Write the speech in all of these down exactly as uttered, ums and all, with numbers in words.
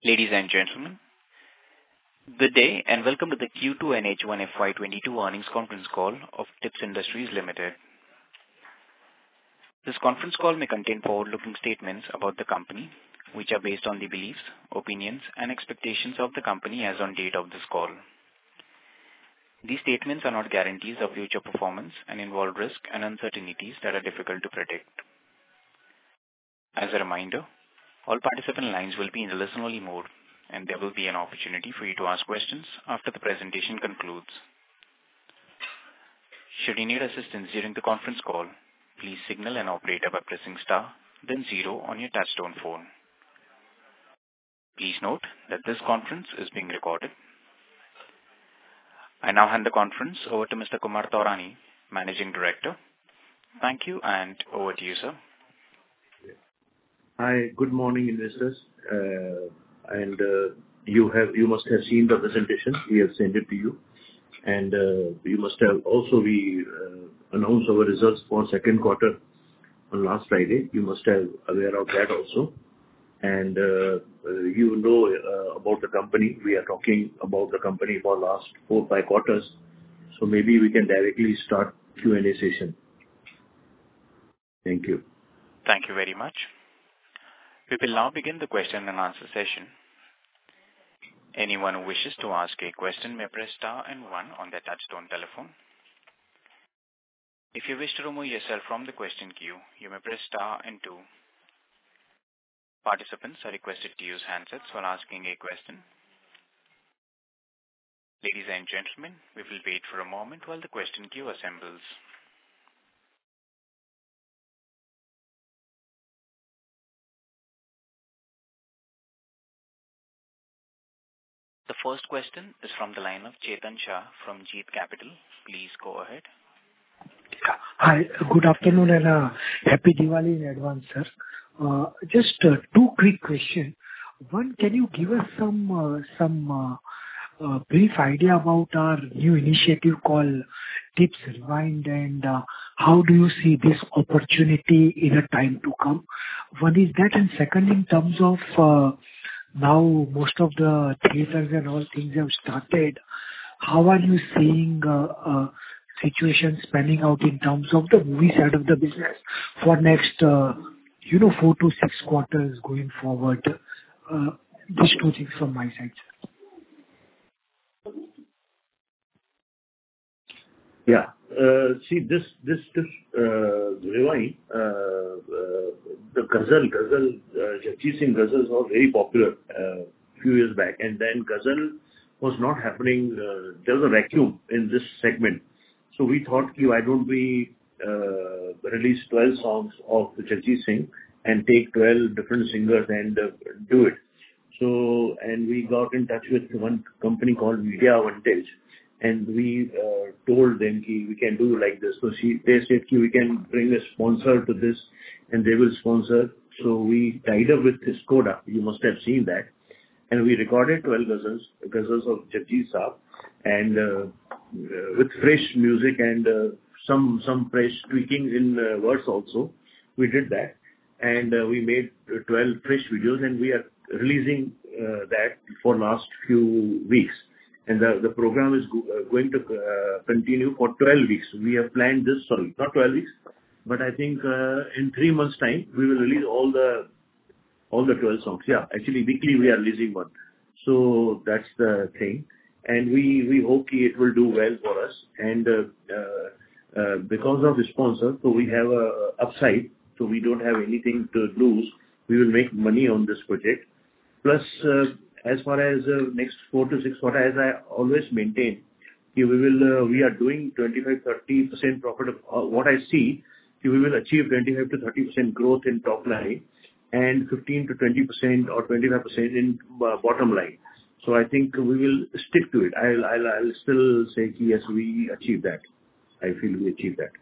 Ladies and gentlemen, good day and welcome to the Q two and H one F Y twenty-two earnings conference call of Tips Industries Limited. This conference call may contain forward-looking statements about the company, which are based on the beliefs, opinions, and expectations of the company as on date of this call. These statements are not guarantees of future performance and involve risk and uncertainties that are difficult to predict. As a reminder, all participant lines will be in the listen-only mode, and there will be an opportunity for you to ask questions after the presentation concludes. Should you need assistance during the conference call, please signal an operator by pressing star, then zero on your touchtone phone. Please note that this conference is being recorded. I now hand the conference over to Mister Kumar Taurani, Managing Director. Thank you, and over to you, sir. Hi, good morning, investors. Uh, and uh, you have you must have seen the presentation. We have sent it to you, and uh, you must have also we uh, announced our results for second quarter on last Friday. You must have aware of that also, and uh, uh, you know uh, about the company. We are talking about the company for last four five quarters, so maybe we can directly start Q and A session. Thank you. Thank you very much. We will now begin the question and answer session. Anyone who wishes to ask a question may press star and one on their touchtone telephone. If you wish to remove yourself from the question queue, you may press star and two. Participants are requested to use handsets while asking a question. Ladies and gentlemen, we will wait for a moment while the question queue assembles. The first question is from the line of Chetan Shah from Jeet Capital. Please go ahead. Hi, good afternoon and uh, happy Diwali in advance, sir. Uh, just uh, two quick questions. One, can you give us some uh, some uh, uh, brief idea about our new initiative called Tips Rewind, and uh, how do you see this opportunity in a time to come? One is that, and second, in terms of uh, now most of the theaters and all things have started. How are you seeing uh, uh, situations panning out in terms of the movie side of the business for next, uh, you know, four to six quarters going forward? Uh, these two things from my side, sir. Yeah. Uh, see, this this this uh, rewind, uh, uh, the ghazal, ghazal, uh, Jagjit Singh ghazals was very popular a uh, few years back, and then ghazal was not happening. Uh, there was a vacuum in this segment, so we thought, why don't we uh, release twelve songs of Jagjit Singh and take twelve different singers and uh, do it. So, and we got in touch with one company called Media Vantage. And we uh, told them ki we can do like this. So she, they said ki we can bring a sponsor to this, and they will sponsor. So we tied up with Skoda. You must have seen that, and we recorded twelve ghazals, ghazals of Jagjit Saab, and uh, uh, with fresh music and uh, some some fresh tweaking in uh, words also. We did that, and uh, we made twelve fresh videos, and we are releasing uh, that for last few weeks. And the, the program is go, uh, going to uh, continue for twelve weeks. We have planned this, sorry, not twelve weeks, but I think uh, in three months' time, we will release all the all the twelve songs. Yeah, actually, weekly we are releasing one. So that's the thing. And we, we hope it will do well for us. And uh, uh, uh, because of the sponsor, so we have a upside, so we don't have anything to lose. We will make money on this project. Plus, uh, as far as uh, next four to six quarter, as I always maintain, we will uh, we are doing twenty-five to thirty percent profit. Of, uh, what I see, we will achieve twenty-five to thirty percent growth in top line and fifteen to twenty percent or twenty-five percent in uh, bottom line. So I think we will stick to it. I'll I'll, I'll still say yes, we achieve that. I feel we achieve that.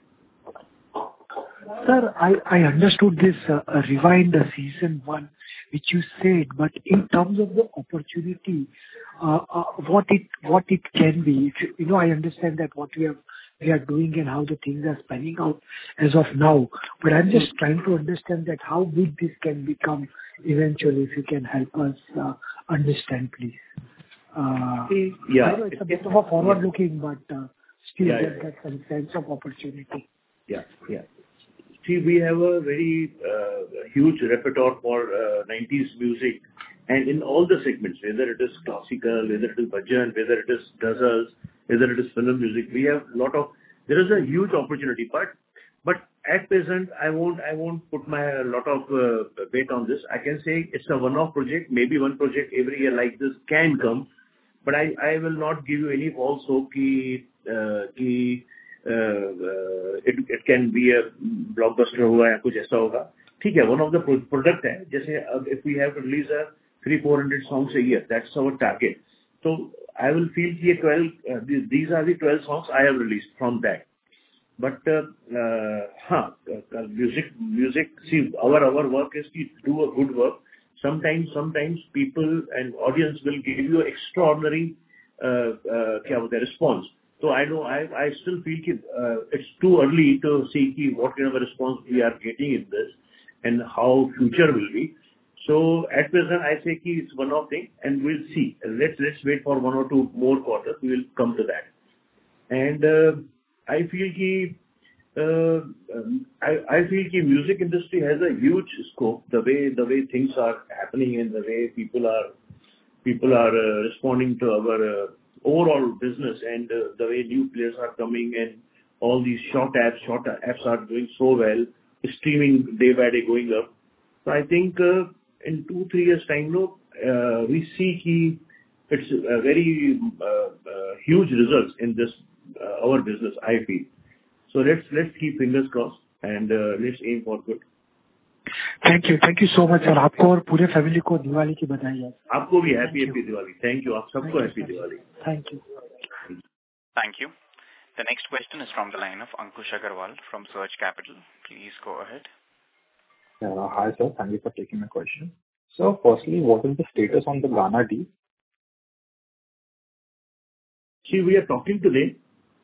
Sir, I, I understood this uh, uh, Rewind uh, season one, which you said, but in terms of the opportunity, uh, uh, what it what it can be, if you, you know, I understand that what we have we are doing and how the things are panning out as of now. But I'm just trying to understand that how big this can become eventually, if you can help us uh, understand, please. Uh, Yeah. I know it's a bit of a forward-looking, but uh, still Yeah, get yeah. that some sense of opportunity. Yeah, yeah. See, we have a very uh, huge repertoire for uh, nineties music, and in all the segments, whether it is classical, whether it is bhajan, whether it is ghazals, whether it is film music, we have a lot of... There is a huge opportunity, but but at present, I won't I won't put my a lot of uh, weight on this. I can say it's a one-off project. Maybe one project every year like this can come, but I I will not give you any false hope कि uh, कि uh, uh, it it can be a blockbuster होगा या कुछ ऐसा होगा. ठीक है, one of the pro- product है. जैसे अब if we have to release a three four hundred songs a year, that's our target. So I will feel कि ये twelve uh, these, these are the twelve songs I have released from that. But uh, uh, huh, uh, music music. See, our our work is to do a good work. Sometimes sometimes people and audience will give you extraordinary uh, uh, क्या बोलते हैं, response. So I know I I still feel कि, uh, it's too early to see कि what kind of a response we are getting in this and how future will be. So at present I say कि it's one of thing and we'll see. Let's let's wait for one or two more quarters. We will come to that. And uh, I feel कि uh, um, I I feel कि music industry has a huge scope. The way the way things are happening and the way people are people are uh, responding to our uh, overall business and uh, the way new players are coming and all these short apps, short apps are doing so well, streaming day by day going up. So I think uh, in two, three years time, no, uh, we see कि it's a very uh, uh, huge results in this uh, our business, I feel. So let's let's keep fingers crossed and uh, let's aim for good. Thank you thank you so much sir. आपको और पूरे family को दिवाली की बधाई है. आपको भी happy happy Diwali. Thank you. आप सबको happy Diwali. Thank you. Thank you. The next question is from the line of Ankush Agarwal from Surge Capital. Please go ahead. Uh, hi sir, thank you for taking my question. So firstly, what is the status on the Gaana deal? See, we are talking today,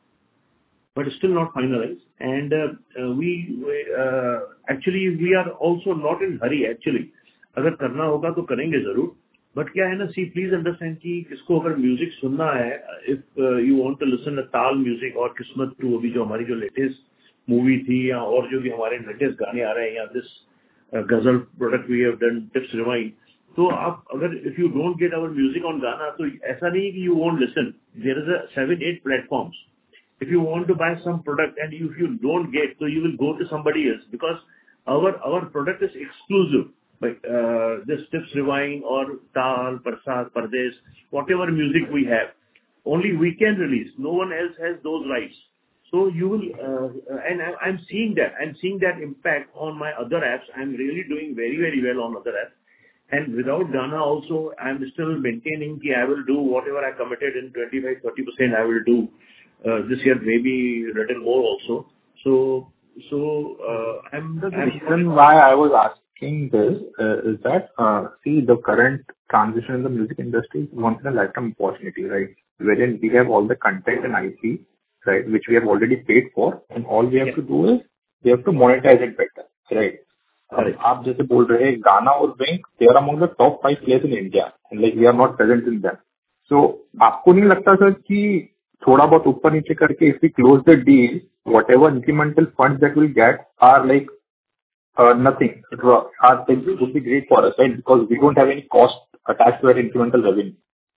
but still not finalized. And uh, uh, we, we uh, actually we are also not in hurry actually. अगर करना होगा तो करेंगे जरूर. But क्या है ना, see, please understand कि किसको अगर म्यूजिक सुनना है, if uh, you want to listen to Taal music और किस्मत टू, अभी जो हमारी जो लेटेस्ट मूवी थी या और जो भी हमारे लेटेस्ट गाने आ रहे हैं या this ghazal product we have done Tips rewind, तो आप अगर if you don't get our music on Gaana, तो ऐसा नहीं कि you won't listen. There is a seven eight platforms. If you want to buy some product and if you don't get, so you will go to somebody else because our our product is exclusive. Like uh, this Tips Rewind or Tal, Prasad, Pardesh, whatever music we have, only we can release. No one else has those rights. So you will, uh, and I, I'm seeing that. I'm seeing that impact on my other apps. I'm really doing very very well on other apps. And without Gaana also, I'm still maintaining that I will do whatever I committed in twenty-five to thirty percent I will do. Uh, this year maybe a little more also. So, so uh, I'm... The I'm reason why I was asking this uh, is that, uh, see, the current transition in the music industry is once in a lifetime opportunity, right? Wherein we have all the content and I P, right, which we have already paid for, and all we have yeah. to do is, we have to monetize it better, right? Correct. अब आप जैसे बोल रहे हैं गाना और Wynk, they are among the top five players in India, and like we are not present in them. So आपको नहीं लगता सर कि थोड़ा बहुत ऊपर नीचे करके if we close the deal, whatever incremental funds that we'll get are like uh, nothing. It will, are, it would be great for us, right? Because we don't have any cost attached to that incremental revenue.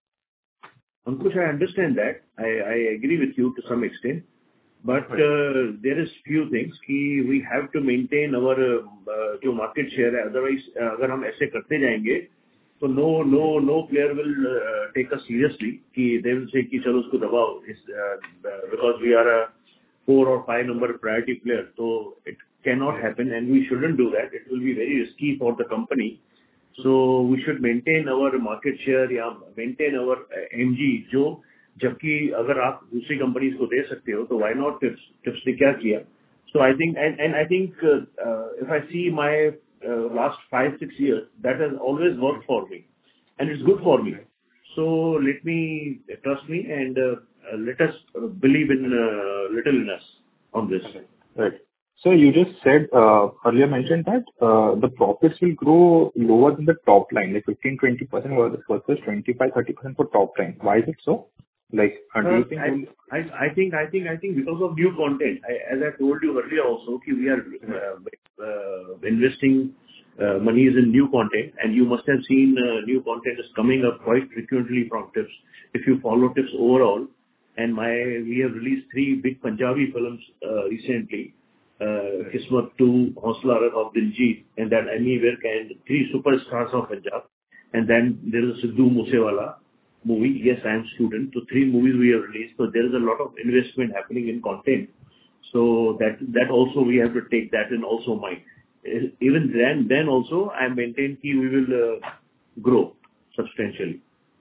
Ankush, I understand that. I, I agree with you to some extent. But uh, there is few things कि we have to maintain our uh, जो market share है. Otherwise, uh, अगर हम ऐसे करते जाएंगे, तो no no no player will uh, take us seriously. कि they will say कि चलो उसको दबाओ. Uh, because we are a four or five number priority player, so it cannot happen, and we shouldn't do that. It will be very risky for the company. So we should maintain our market share या maintain our uh, M G जो जबकि अगर आप दूसरी companies को दे सकते हो तो why not टिप्स टिप्स ने क्या किया. So I think and and I think uh, uh, if I see my uh, last five six years, that has always worked for me and it's good for me. So let me trust me and uh, uh, let us uh, believe in uh, little in us on this. Okay. Right. So you just said uh, earlier mentioned that uh, the profits will grow lower than the top line, like fifteen to twenty percent versus twenty-five to thirty percent for top line. Why is it so? Like, uh, do you think I we'll- I I think I think I think because of new content. I- As I told you earlier also, ki we are uh, uh, investing uh, monies in new content, and you must have seen uh, new content is coming up quite frequently from Tips. If you follow Tips overall, and my we have released three big Punjabi films uh, recently. Uh, Kismat two, Hausla of Diljit, and then Emmy Virk, and three superstars of Punjab. And then there is Sidhu Moosewala movie. Yes, I am student. So three movies we have released. So there is a lot of investment happening in content. So that that also we have to take that in also mind. Even then, then also I maintain that we will uh, grow substantially.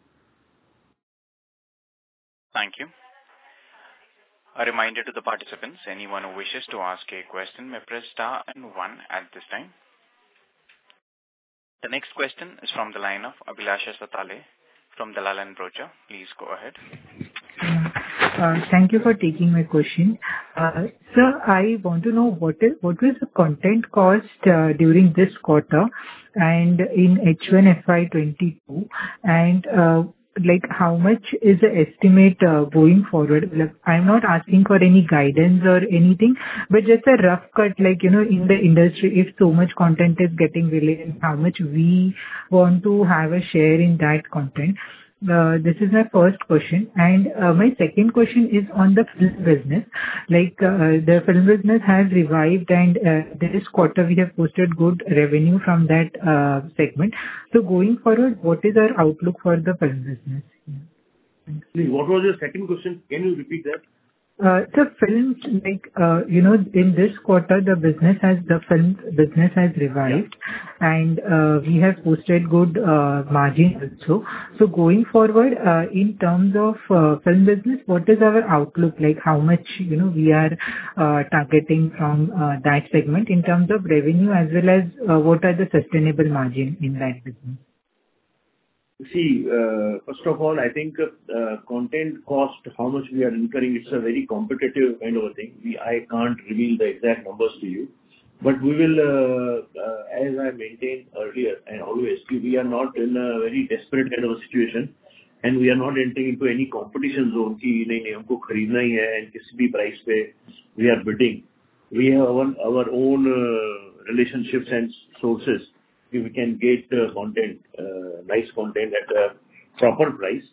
Thank you. A reminder to the participants, anyone who wishes to ask a question may press star and one at this time. The next question is from the line of Abhilasha Satale from Dalal and Broacha. Please go ahead. Uh, Thank you for taking my question. Uh, Sir, I want to know what is what was the content cost uh, during this quarter and in H one F Y twenty-two, and uh, like how much is the estimate uh, going forward? Like, I'm not asking for any guidance or anything, but just a rough cut, like, you know, in the industry, if so much content is getting released, how much we want to have a share in that content. Uh, This is my first question. And uh, my second question is on the film business. Like, uh, the film business has revived, and uh, this quarter we have posted good revenue from that uh, segment. So going forward, what is our outlook for the film business? Yeah. Please, what was your second question? Can you repeat that? Uh, The films, like, uh, you know, in this quarter, the business has, the film business has revived, and uh, we have posted good uh, margin also. So going forward, uh, in terms of uh, film business, what is our outlook? Like, how much, you know, we are uh, targeting from uh, that segment in terms of revenue, as well as uh, what are the sustainable margin in that business? See, uh, first of all, I think uh, content cost, how much we are incurring, it's a very competitive kind of a thing. We I can't reveal the exact numbers to you. But we will, uh, uh, as I maintained earlier and always, we are not in a very desperate kind of a situation, and we are not entering into any competition zone कि नहीं नहीं हमको खरीदना ही है and किसी भी price पे we are bidding. We have our our own uh, relationships and sources. We can get uh, content, uh, nice content at a proper price.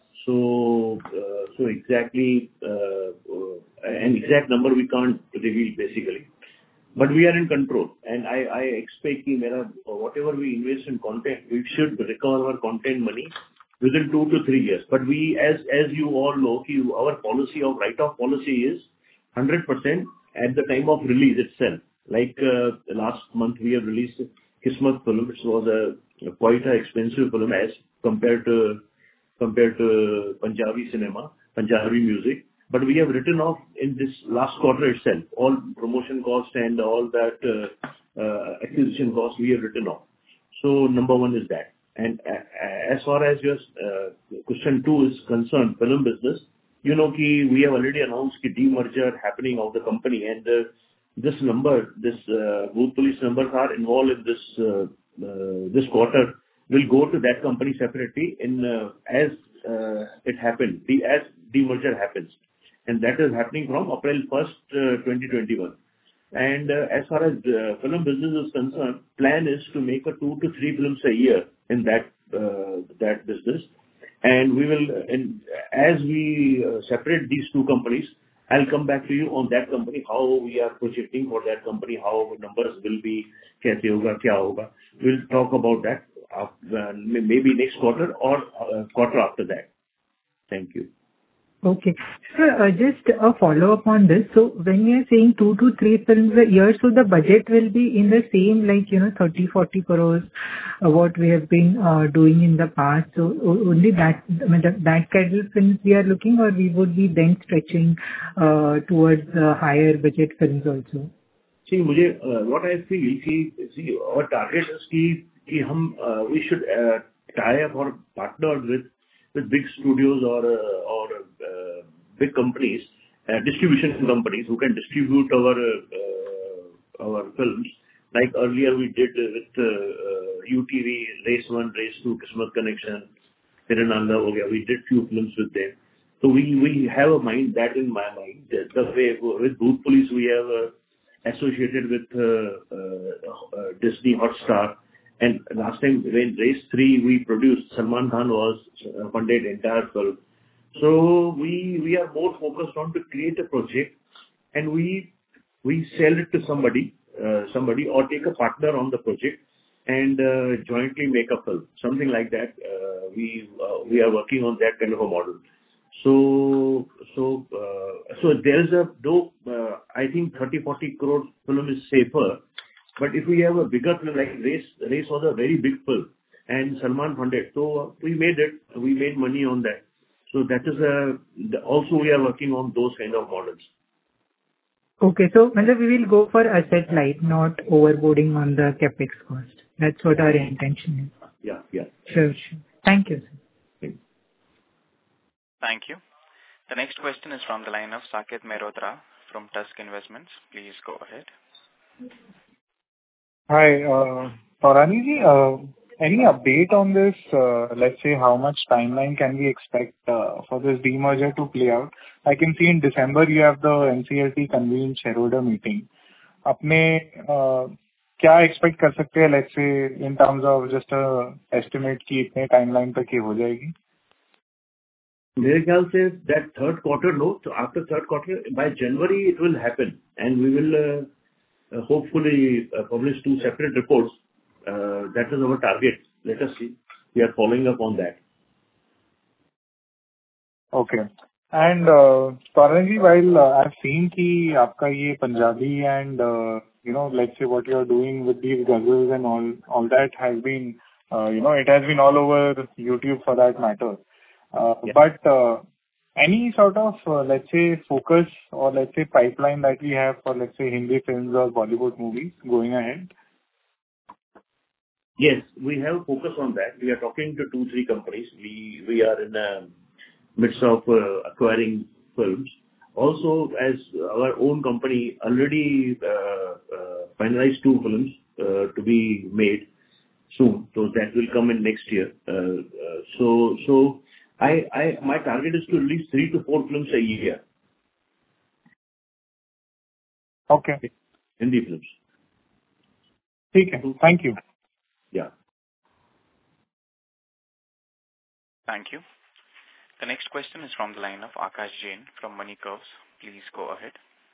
So, uh, so exactly, uh, uh, an exact number we can't reveal basically. But we are in control, and I, I expect कि मेरा whatever we invest in content, we should recover our content money within two to three years. But we, as as you all know, कि our policy of write-off policy is one hundred percent at the time of release itself. Like uh, last month we have released Kismat film, which was a quite an expensive film as compared to compared to Punjabi cinema, Punjabi music. But we have written off in this last quarter itself all promotion cost and all that uh, uh, acquisition cost we have written off. So number one is that. And uh, as far as your uh, question two is concerned, film business, you know, ki we have already announced the demerger happening of the company, and uh, this number, this uh, Booth Police numbers are involved in this uh, uh, this quarter will go to that company separately in uh, as uh, it happened, the as demerger happens, and that is happening from April first, uh, twenty twenty-one. And uh, as far as uh, film business is concerned, plan is to make a two to three films a year in that uh, that business, and we will, and as we uh, separate these two companies, I'll come back to you on that company, how we are projecting for that company, how numbers will be, kaise hoga, kya hoga. We'll talk about that after, uh, maybe next quarter or uh, quarter after that. Thank you. Okay. Sir, uh, just a follow-up on this. So when you are saying two to three films a year, so the budget will be in the same, like, you know, thirty, forty crores, uh, what we have been uh, doing in the past. So o- only that, I mean, that, that kind of films we are looking, or we would be then stretching uh, towards uh, higher budget films also? See, मुझे uh, what I feel कि see our target is कि कि हम uh, we should uh, tie up or partner with with big studios or uh, or uh, big companies, uh, distribution companies who can distribute our uh, our films. Like earlier we did with uh, uh, U T V, Race One, Race Two, Kismet Connection, Tirananda, okay, we did few films with them. So we we have a mind that in my mind. The, the way with Bhoot Police we have uh, associated with uh, uh, uh, Disney Hotstar. And last time when Race Three we produced, Salman Khan was uh, funded entire film. So we we are more focused on to create a project, and we we sell it to somebody, uh, somebody or take a partner on the project and uh, jointly make a film, something like that. Uh, we uh, we are working on that kind of a model. So so uh, so there is a though uh, I think thirty forty crore film is safer. But if we have a bigger film like Race, Race was a very big film and Salman funded. So we made it, we made money on that. So that is a, also we are working on those kind of models. Okay, so we will go for asset light, not overboarding on the capex cost. That's what our intention is. Yeah, yeah. Sure, sure. Thank you, sir. Thank you. Thank you. The next question is from the line of Saket Mehrotra from Tusk Investments. Please go ahead. Hi, uh, Taurani ji, uh, any update on this? Uh, let's say how much timeline can we expect uh, for this demerger to play out? I can see in December you have the N C L T convened shareholder meeting. अपने uh, क्या expect कर सकते हैं? Let's say in terms of just a estimate कि इतने timeline तक ये हो जाएगी? मेरे ख्याल से that third quarter no, so after third quarter by January it will happen and we will. Uh, Uh, hopefully uh, publish two separate reports. Uh, that is our target. Let us see. We are following up on that. Okay. And uh, Taurani, while uh, I've seen कि आपका ये Punjabi and uh, you know, let's say what you are doing with these ghazals and all, all that has been, uh, you know, it has been all over YouTube for that matter. Uh, yeah. But uh, any sort of, uh, let's say, focus or let's say pipeline that we have for, let's say, Hindi films or Bollywood movies going ahead? Yes, we have focus on that. We are talking to two, three companies. We we are in the midst of uh, acquiring films. Also, as our own company already uh, uh, finalized two films uh, to be made soon. So that will come in next year. Uh, uh, so so. I, I, my target is to release three to four films a year. Okay. Hindi films. Okay. Thank you. Yeah. Thank you. The next question is from the line of Akash Jain from Money Curves. Please go ahead.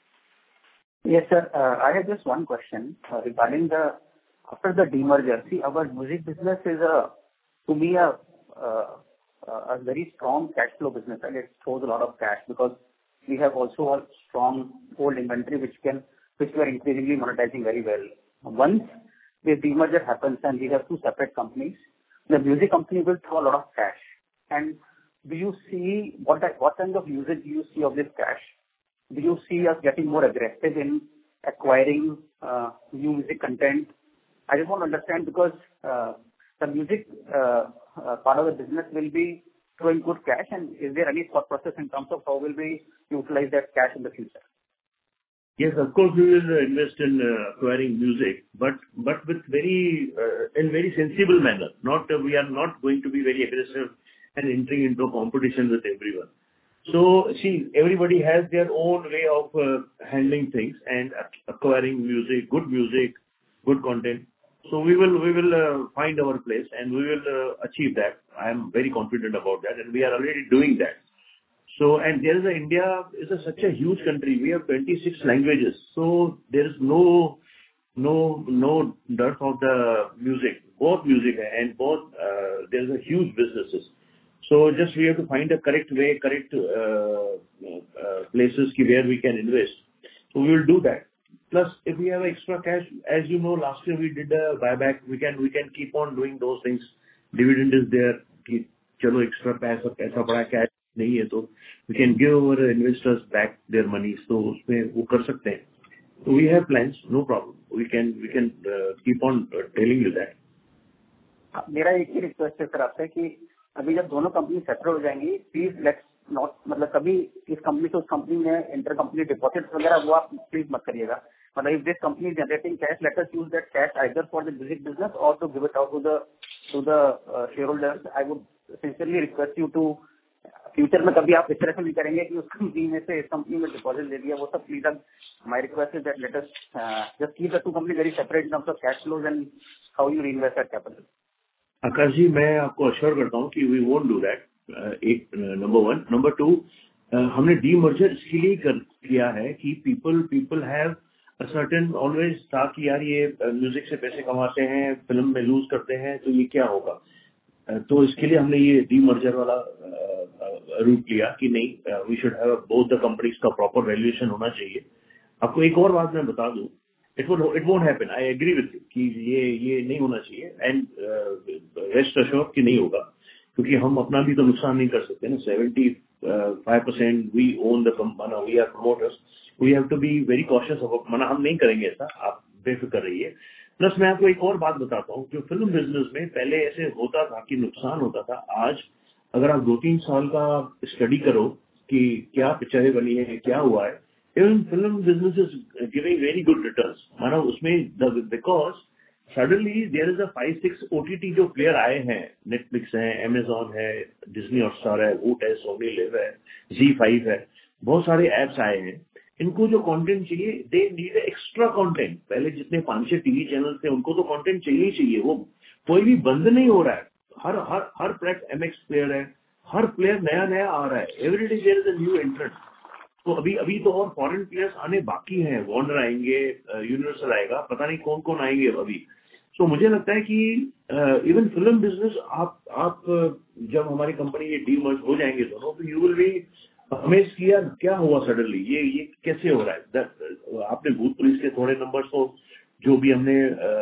Yes, sir. Uh, I have just one question uh, regarding the after the demerger. See, our music business is a to me a uh, a very strong cash flow business, and it throws a lot of cash because we have also a strong old inventory which can which we are increasingly monetizing very well. Once the demerger happens and we have two separate companies, the music company will throw a lot of cash. And do you see what what kind of usage do you see of this cash? Do you see us getting more aggressive in acquiring uh, new music content? I just want to understand because uh, the music uh, uh, part of the business will be throwing good cash, and is there any thought process in terms of how will we utilize that cash in the future? Yes, of course we will invest in uh, acquiring music, but but with very uh, in very sensible manner. Not uh, we are not going to be very aggressive and entering into a competition with everyone. So see, everybody has their own way of uh, handling things and acquiring music, good music, good content. So we will we will uh, find our place and we will uh, achieve that. I am very confident about that, and we are already doing that. So and there is a India is a, such a huge country. We have twenty-six languages, so there is no no no dearth of the music, both music and both. Uh, there is a huge businesses. So just we have to find a correct way, correct uh, uh, places where we can invest. So we will do that. Plus, if we have extra cash, as you know, last year we did a buyback. We can we can keep on doing those things. Dividend is there. कि चलो extra पैसा ऐसा बड़ा cash नहीं है तो we can give our investors back their money. So उसमें वो कर सकते हैं. So we have plans, no problem. We can we can uh, keep on uh, telling you that. मेरा एक ही रिक्वेस्ट है सर आपसे कि अभी जब दोनों कंपनी सेपरेट हो जाएंगी, प्लीज लेट्स नॉट, मतलब कभी इस कंपनी से उस कंपनी में इंटर कंपनी डिपॉजिट वगैरह वो आप प्लीज मत करिएगा. मतलब if this company is generating cash, let us use that cash either for the music business और to give it out to the to the share holders. I would sincerely request you to, future में कभी आप इस तरह से नहीं करेंगे कि उस कंपनी में से इस कंपनी में डिपॉजिट दे दिया, वो सब please. My request is that let us just keep the two company very separate in terms of cash flows and how you reinvest that capital. Akash ji, मैं आपको अश्योर करता हूँ कि वी वोंट डू दैट. एक number one. Number two, हमने demerger इसके लिए कर किया है कि people people have a certain always था कि यार ये म्यूजिक से पैसे कमाते हैं, फिल्म में लूज करते हैं, तो ये क्या होगा. तो इसके लिए हमने ये डी मर्जर वाला रूट लिया कि नहीं, we should have both the companies का प्रॉपर वैल्यूएशन होना चाहिए. आपको एक और बात मैं बता दूं, it won't it won't happen. I agree with you कि ये ये नहीं होना चाहिए, एंड रेस्ट अश्योर्ड कि नहीं होगा, क्योंकि हम अपना भी तो नुकसान नहीं कर सकते ना. Seventy five percent we own the company, we are promoters, we have to be very cautious about. मना हम नहीं करेंगे ऐसा, आप बेफिक्र रहिए. प्लस मैं आपको एक और बात बताता हूँ, जो फिल्म बिजनेस में पहले ऐसे होता था कि नुकसान होता था, आज अगर आप दो तीन साल का स्टडी करो कि क्या पिक्चरें बनी है, क्या हुआ है, even film business is giving very good returns. माना उसमें because suddenly there is a five six OTT जो प्लेयर आए हैं, नेटफ्लिक्स है, अमेजॉन है, डिज्नी हॉटस्टार है, वूट है, सोनी लिव है, जी फाइव है, बहुत सारे एप्स आए हैं. इनको जो कंटेंट चाहिए, दे नीड एक्स्ट्रा कंटेंट. पहले जितने पांच छह टीवी चैनल थे, उनको तो कंटेंट चाहिए ही चाहिए. वो कोई भी बंद नहीं हो रहा है. हर हर हर प्लेट एमएक्स प्लेयर है, हर प्लेयर नया नया आ रहा है. Every day there is a new entrant. तो अभी अभी तो और फॉरेन प्लेयर्स आने बाकी हैं. वार्नर आएंगे, यूनिवर्सल आएगा, पता नहीं कौन कौन आएंगे अभी. तो मुझे लगता है कि इवन फिल्म बिजनेस, आप आप जब हमारी कंपनी ये डी मर्ज हो जाएंगे दोनों, तो यू विल बी हमें किया क्या हुआ सडनली, ये ये कैसे हो रहा है. आपने भूत पुलिस के थोड़े नंबर्स को, जो भी हमने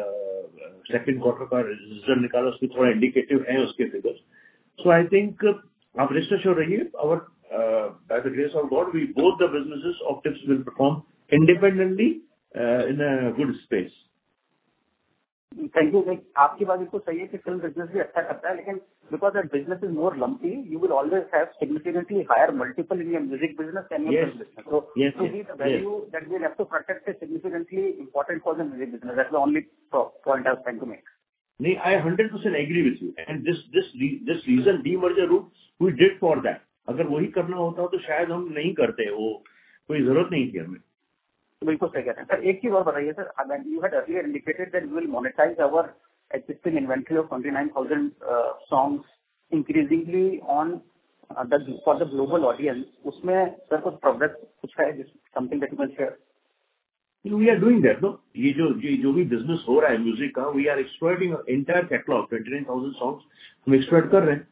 सेकंड क्वार्टर का रिजल्ट निकाला, उसके थोड़ा इंडिकेटिव है उसके फिगर्स. सो आई थिंक आप रेस्ट एश्योर्ड रहिए, और by the grace of God we both the businesses of Tips will perform independently in a good space. Thank you. आपकी बात बिल्कुल सही है कि फिल्म बिजनेस भी अच्छा करता है, लेकिन because that business is more lumpy, you will always have significantly higher multiple in your music business than your film business. So to be the value that we have to protect is significantly important for the music business. That's the only point I was trying to make. नहीं, I hundred percent agree with you, and this this this reason demerger route we did for that. अगर वही करना होता तो शायद हम नहीं करते, वो कोई जरूरत नहीं थी हमें. बिल्कुल सही कह रहे हैं सर. एक चीज और बताइए sir, you had earlier indicated that we will monetise our existing inventory of twenty-nine thousand uh, songs increasingly on uh, the for the global audience. उसमें सर कुछ प्रोग्रेस कुछ है, something that you can share? We are doing that, no? ये जो ये जो भी business हो रहा है म्यूजिक का, we are exploiting entire catalog, twenty-nine thousand songs हम एक्सप्लोइट कर रहे हैं.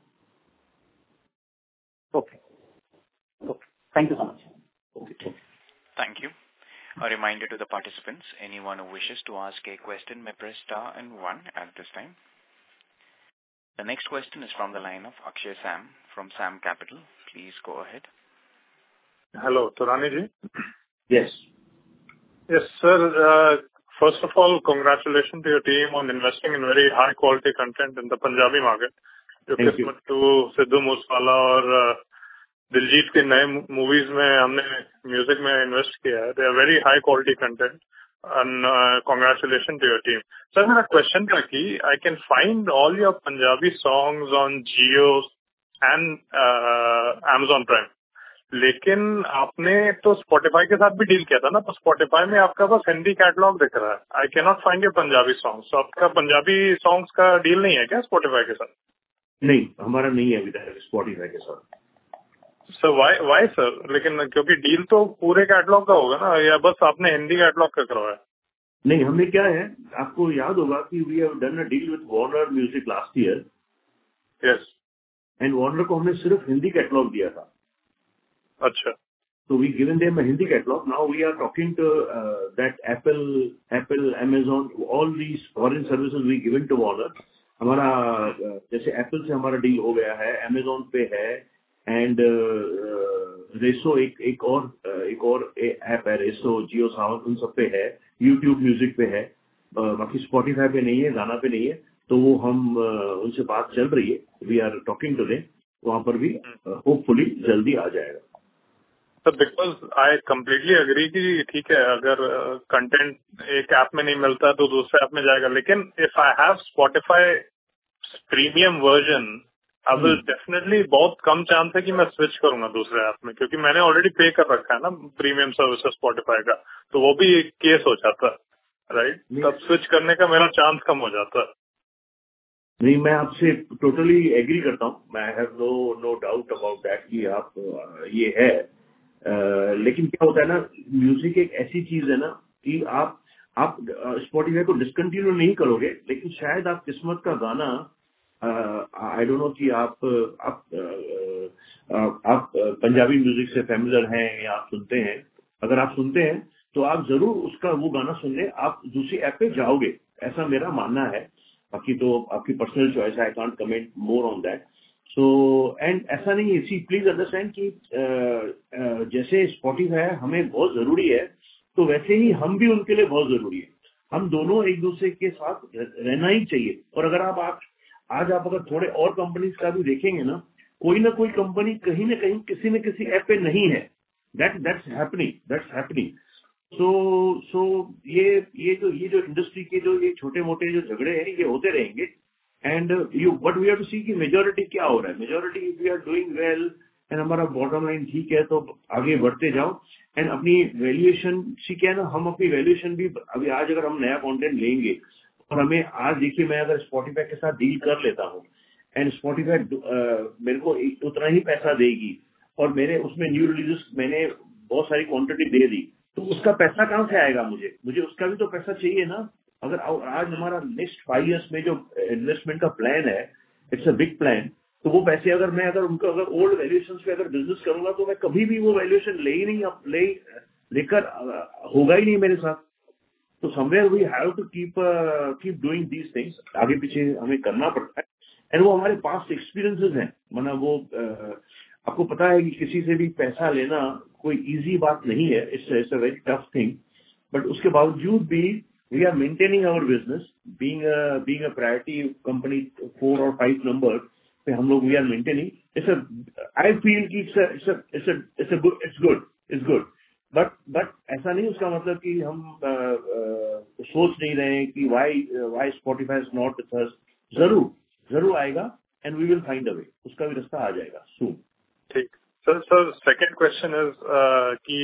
Okay. Okay. Thank you so much. Okay. Thank you. A reminder to the participants, anyone who wishes to ask a question may press star and one at this time. The next question is from the line of Akshay Sam from Sam Capital. Please go ahead. Hello, Turani ji. Yes. Yes, sir. Uh, first of all, congratulations to your team on investing in very high quality content in the Punjabi market. जो किस्मत to, Sidhu Moosewala और दिलजीत के नए movies में हमने music में invest किया है. They are very high quality content and congratulation to your team. Sir मेरा क्वेश्चन था कि I can find all your Punjabi songs on Jio and Amazon Prime, लेकिन आपने तो स्पॉटिफाई के साथ भी डील किया था ना, तो स्पॉटिफाई में आपका बस हिंदी कैटलॉग दिख रहा है. I can not find your Punjabi songs. तो आपका पंजाबी सॉन्ग्स का डील नहीं है क्या स्पॉटिफाई के साथ? नहीं, हमारा नहीं है अभी तक स्पॉटिफाई के साथ. Sir why why sir? लेकिन क्योंकि डील तो पूरे कैटलॉग का होगा ना, या बस आपने हिंदी कैटलॉग का करवाया? नहीं, हमने क्या है, आपको याद होगा कि we have done a deal with Warner music last year. Yes. And Warner को हमने सिर्फ हिंदी कैटलॉग दिया था. अच्छा. So we given them a Hindi catalog. Now we are talking to uh, that Apple, Apple, Amazon, all these foreign services we given to Warner. हमारा uh, जैसे Apple से हमारा डील हो गया है, Amazon पे है, एंड रेसो एक एक और uh, एक और ऐप है, रेसो, जियो सावन, उन सब पे है, YouTube म्यूजिक पे है, uh, बाकी Spotify पे नहीं है, गाना पे नहीं है. तो वो हम उनसे बात चल रही है, we are talking to them, वहां पर भी होपफुली जल्दी आ जाएगा। तो बिकॉज आई कम्प्लीटली अग्री कि ठीक है, अगर कंटेंट एक ऐप में नहीं मिलता तो दूसरे ऐप में जाएगा, लेकिन if I have Spotify premium version, I will definitely, बहुत कम चांस है कि मैं स्विच करूंगा दूसरे ऐप में, क्योंकि मैंने ऑलरेडी पे कर रखा है ना प्रीमियम सर्विसेज स्पॉटिफाई का, तो वो भी एक केस हो जाता है, राइट? तब स्विच करने का मेरा चांस कम हो जाता है। नहीं, मैं आपसे टोटली एग्री करता हूँ, मैं have no no doubt about that कि आप ये है, uh, लेकिन क्या होता है ना, म्यूजिक एक ऐसी चीज है ना कि आप आप स्पॉटिफाई को डिसकंटिन्यू नहीं करोगे, लेकिन शायद आप किस्मत का गाना, आई डोंट नो कि आप आप आप, आप पंजाबी म्यूजिक से फैमिलियर हैं या आप सुनते हैं, अगर आप सुनते हैं तो आप जरूर उसका वो गाना सुनने आप दूसरी ऐप पे जाओगे, ऐसा मेरा मानना है। बाकी तो आपकी personal choice, I can't comment more on that. So and ऐसा नहीं है, सी प्लीज अंडरस्टैंड कि uh, uh, जैसे स्पॉटिफाई हमें बहुत जरूरी है, तो वैसे ही हम भी उनके लिए बहुत जरूरी है। हम दोनों एक दूसरे के साथ रहना ही चाहिए। और अगर आप, आप आज आप अगर थोड़े और कंपनीज का भी देखेंगे ना, कोई ना कोई कंपनी कहीं ना कहीं किसी न किसी ऐप पे नहीं है। That that's happening that's happening so so ये ये जो ये जो इंडस्ट्री के जो ये छोटे मोटे जो झगड़े हैं ये होते रहेंगे। And you but we have to see कि मेजोरिटी क्या हो रहा है। Majority we are doing well and हमारा बॉटम लाइन ठीक है तो आगे बढ़ते जाओ। एंड अपनी वैल्यूएशन सी क्या है ना, हम अपनी वैल्यूएशन भी अभी आज अगर हम नया कंटेंट लेंगे और हमें आज देखिए, मैं अगर स्पॉटिफाई के साथ डील कर लेता हूँ एंड स्पॉटिफाई मेरे को उतना ही पैसा देगी और मेरे उसमें न्यू रिलीजेस मैंने बहुत सारी क्वांटिटी दे दी, तो उसका पैसा कहाँ से आएगा? मुझे मुझे उसका भी तो पैसा चाहिए ना। अगर आज हमारा नेक्स्ट फाइव इयर्स में जो इन्वेस्टमेंट का प्लान है, इट्स अ बिग प्लान, तो वो पैसे अगर मैं अगर उनको अगर ओल्ड वैल्यूएशन पे अगर बिजनेस करूंगा तो मैं कभी भी वो वैल्यूएशन ले ही नहीं ले लेकर होगा ही नहीं मेरे साथ। तो somewhere we have to keep keep doing these things, आगे पीछे हमें करना पड़ता है। एंड वो हमारे पास्ट एक्सपीरियंसेस हैं, मतलब वो uh, आपको पता है कि किसी से भी पैसा लेना कोई इजी बात नहीं है, it's it's a very tough thing. But उसके बावजूद भी we are maintaining our business, being being a priority company four और फाइव नंबर पे हम लोग we are maintaining. It's I feel कि it's it's it's it's good it's good it's good but but ऐसा नहीं उसका मतलब कि हम आ, आ, सोच नहीं रहे हैं कि why why Spotify is not with us. जरूर जरूर आएगा and we will find a way, उसका भी रास्ता आ जाएगा सून। ठीक सर। Sir second question is that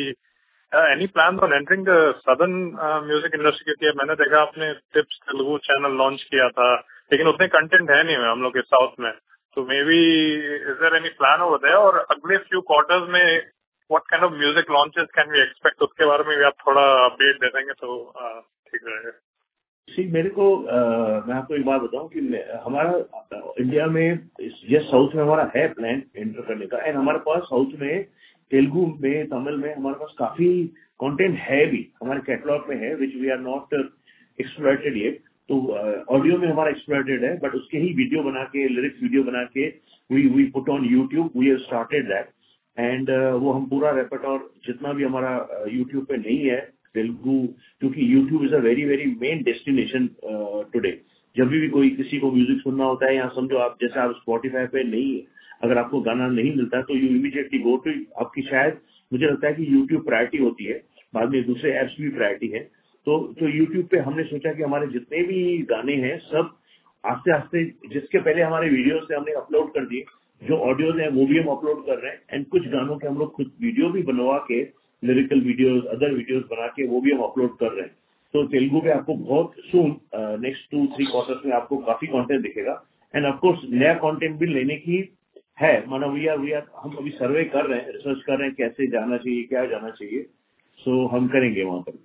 any plan on entering the southern music industry? क्योंकि मैंने देखा आपने टिप्स तेलुगु चैनल लॉन्च किया था, लेकिन उतने कंटेंट है नहीं हम लोग के साउथ में, तो may be is there any plan over there? और अगले फ्यू क्वार्टर्स में what kind of music launches can we expect, उसके बारे में भी आप थोड़ा अपडेट दे देंगे तो ठीक रहेगा। सी मेरे को uh, मैं आपको एक बात बताऊं कि हमारा इंडिया में यस साउथ में हमारा है प्लान एंटर करने का, एंड हमारे पास साउथ में तेलुगु में तमिल में हमारे पास काफी कंटेंट है भी, हमारे कैटलॉग में है which we are not exploited yet. तो ऑडियो uh, में हमारा एक्सप्लॉइटेड है, बट उसके ही वीडियो बना के लिरिक्स वीडियो बना के we we put on YouTube, we have started that. And वो हम पूरा रेपर्टोर जितना भी हमारा यूट्यूब uh, पे नहीं है तेलुगु, क्योंकि YouTube is a very very main destination today. जब भी कोई किसी को म्यूजिक सुनना होता है, या समझो आप जैसे आप स्पॉटिफाई पे नहीं, अगर आपको गाना नहीं मिलता है तो यू इमीडिएटली गो टू, आपकी शायद मुझे लगता है कि यूट्यूब प्रायोरिटी होती है, बाद में दूसरे एप्स भी प्रायोरिटी है। तो तो यूट्यूब पे हमने सोचा कि हमारे जितने भी गाने हैं सब आस्ते आस्ते, जिसके पहले हमारे वीडियोस से हमने अपलोड कर दिए, जो ऑडियोज हैं वो भी हम अपलोड कर रहे हैं, एंड कुछ गानों के हम लोग खुद वीडियो भी बनवा के, लिरिकल वीडियोस अदर वीडियोस बना के वो भी हम अपलोड कर रहे हैं। तो तेलुगु पे आपको बहुत soon next two three quarters में आपको काफी कंटेंट दिखेगा। एंड ऑफ कोर्स नया कंटेंट भी लेने की है, मानो वी आर वी आर हम अभी सर्वे कर रहे हैं, रिसर्च कर रहे हैं कैसे जाना चाहिए, क्या जाना चाहिए। सो so, हम करेंगे वहां पर भी।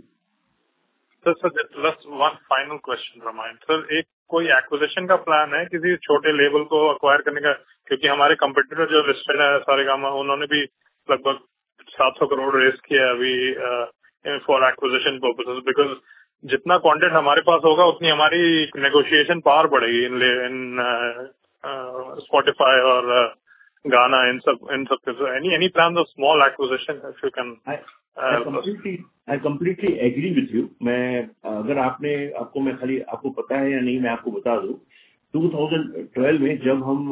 Sir sir just one final question from my end sir, एक कोई एक्विजिशन का प्लान है किसी छोटे लेवल को अक्वायर करने का? क्योंकि हमारे कंपटीटर जो लिस्टेड है सारेगामा, उन्होंने भी लगभग सात सौ करोड़ रेस किया अभी फॉर एक्विजिशन पर्पसेस, बिकॉज जितना कंटेंट हमारे पास होगा उतनी हमारी नेगोशिएशन पावर बढ़ेगी इन इन स्पॉटिफाई और गाना, इन सब इन सब any any plan of small acquisition if you can? I completely agree with you. मैं अगर आपने आपको मैं खाली आपको पता है या नहीं मैं आपको बता दूं टू थाउजेंड ट्वेल्व में जब हम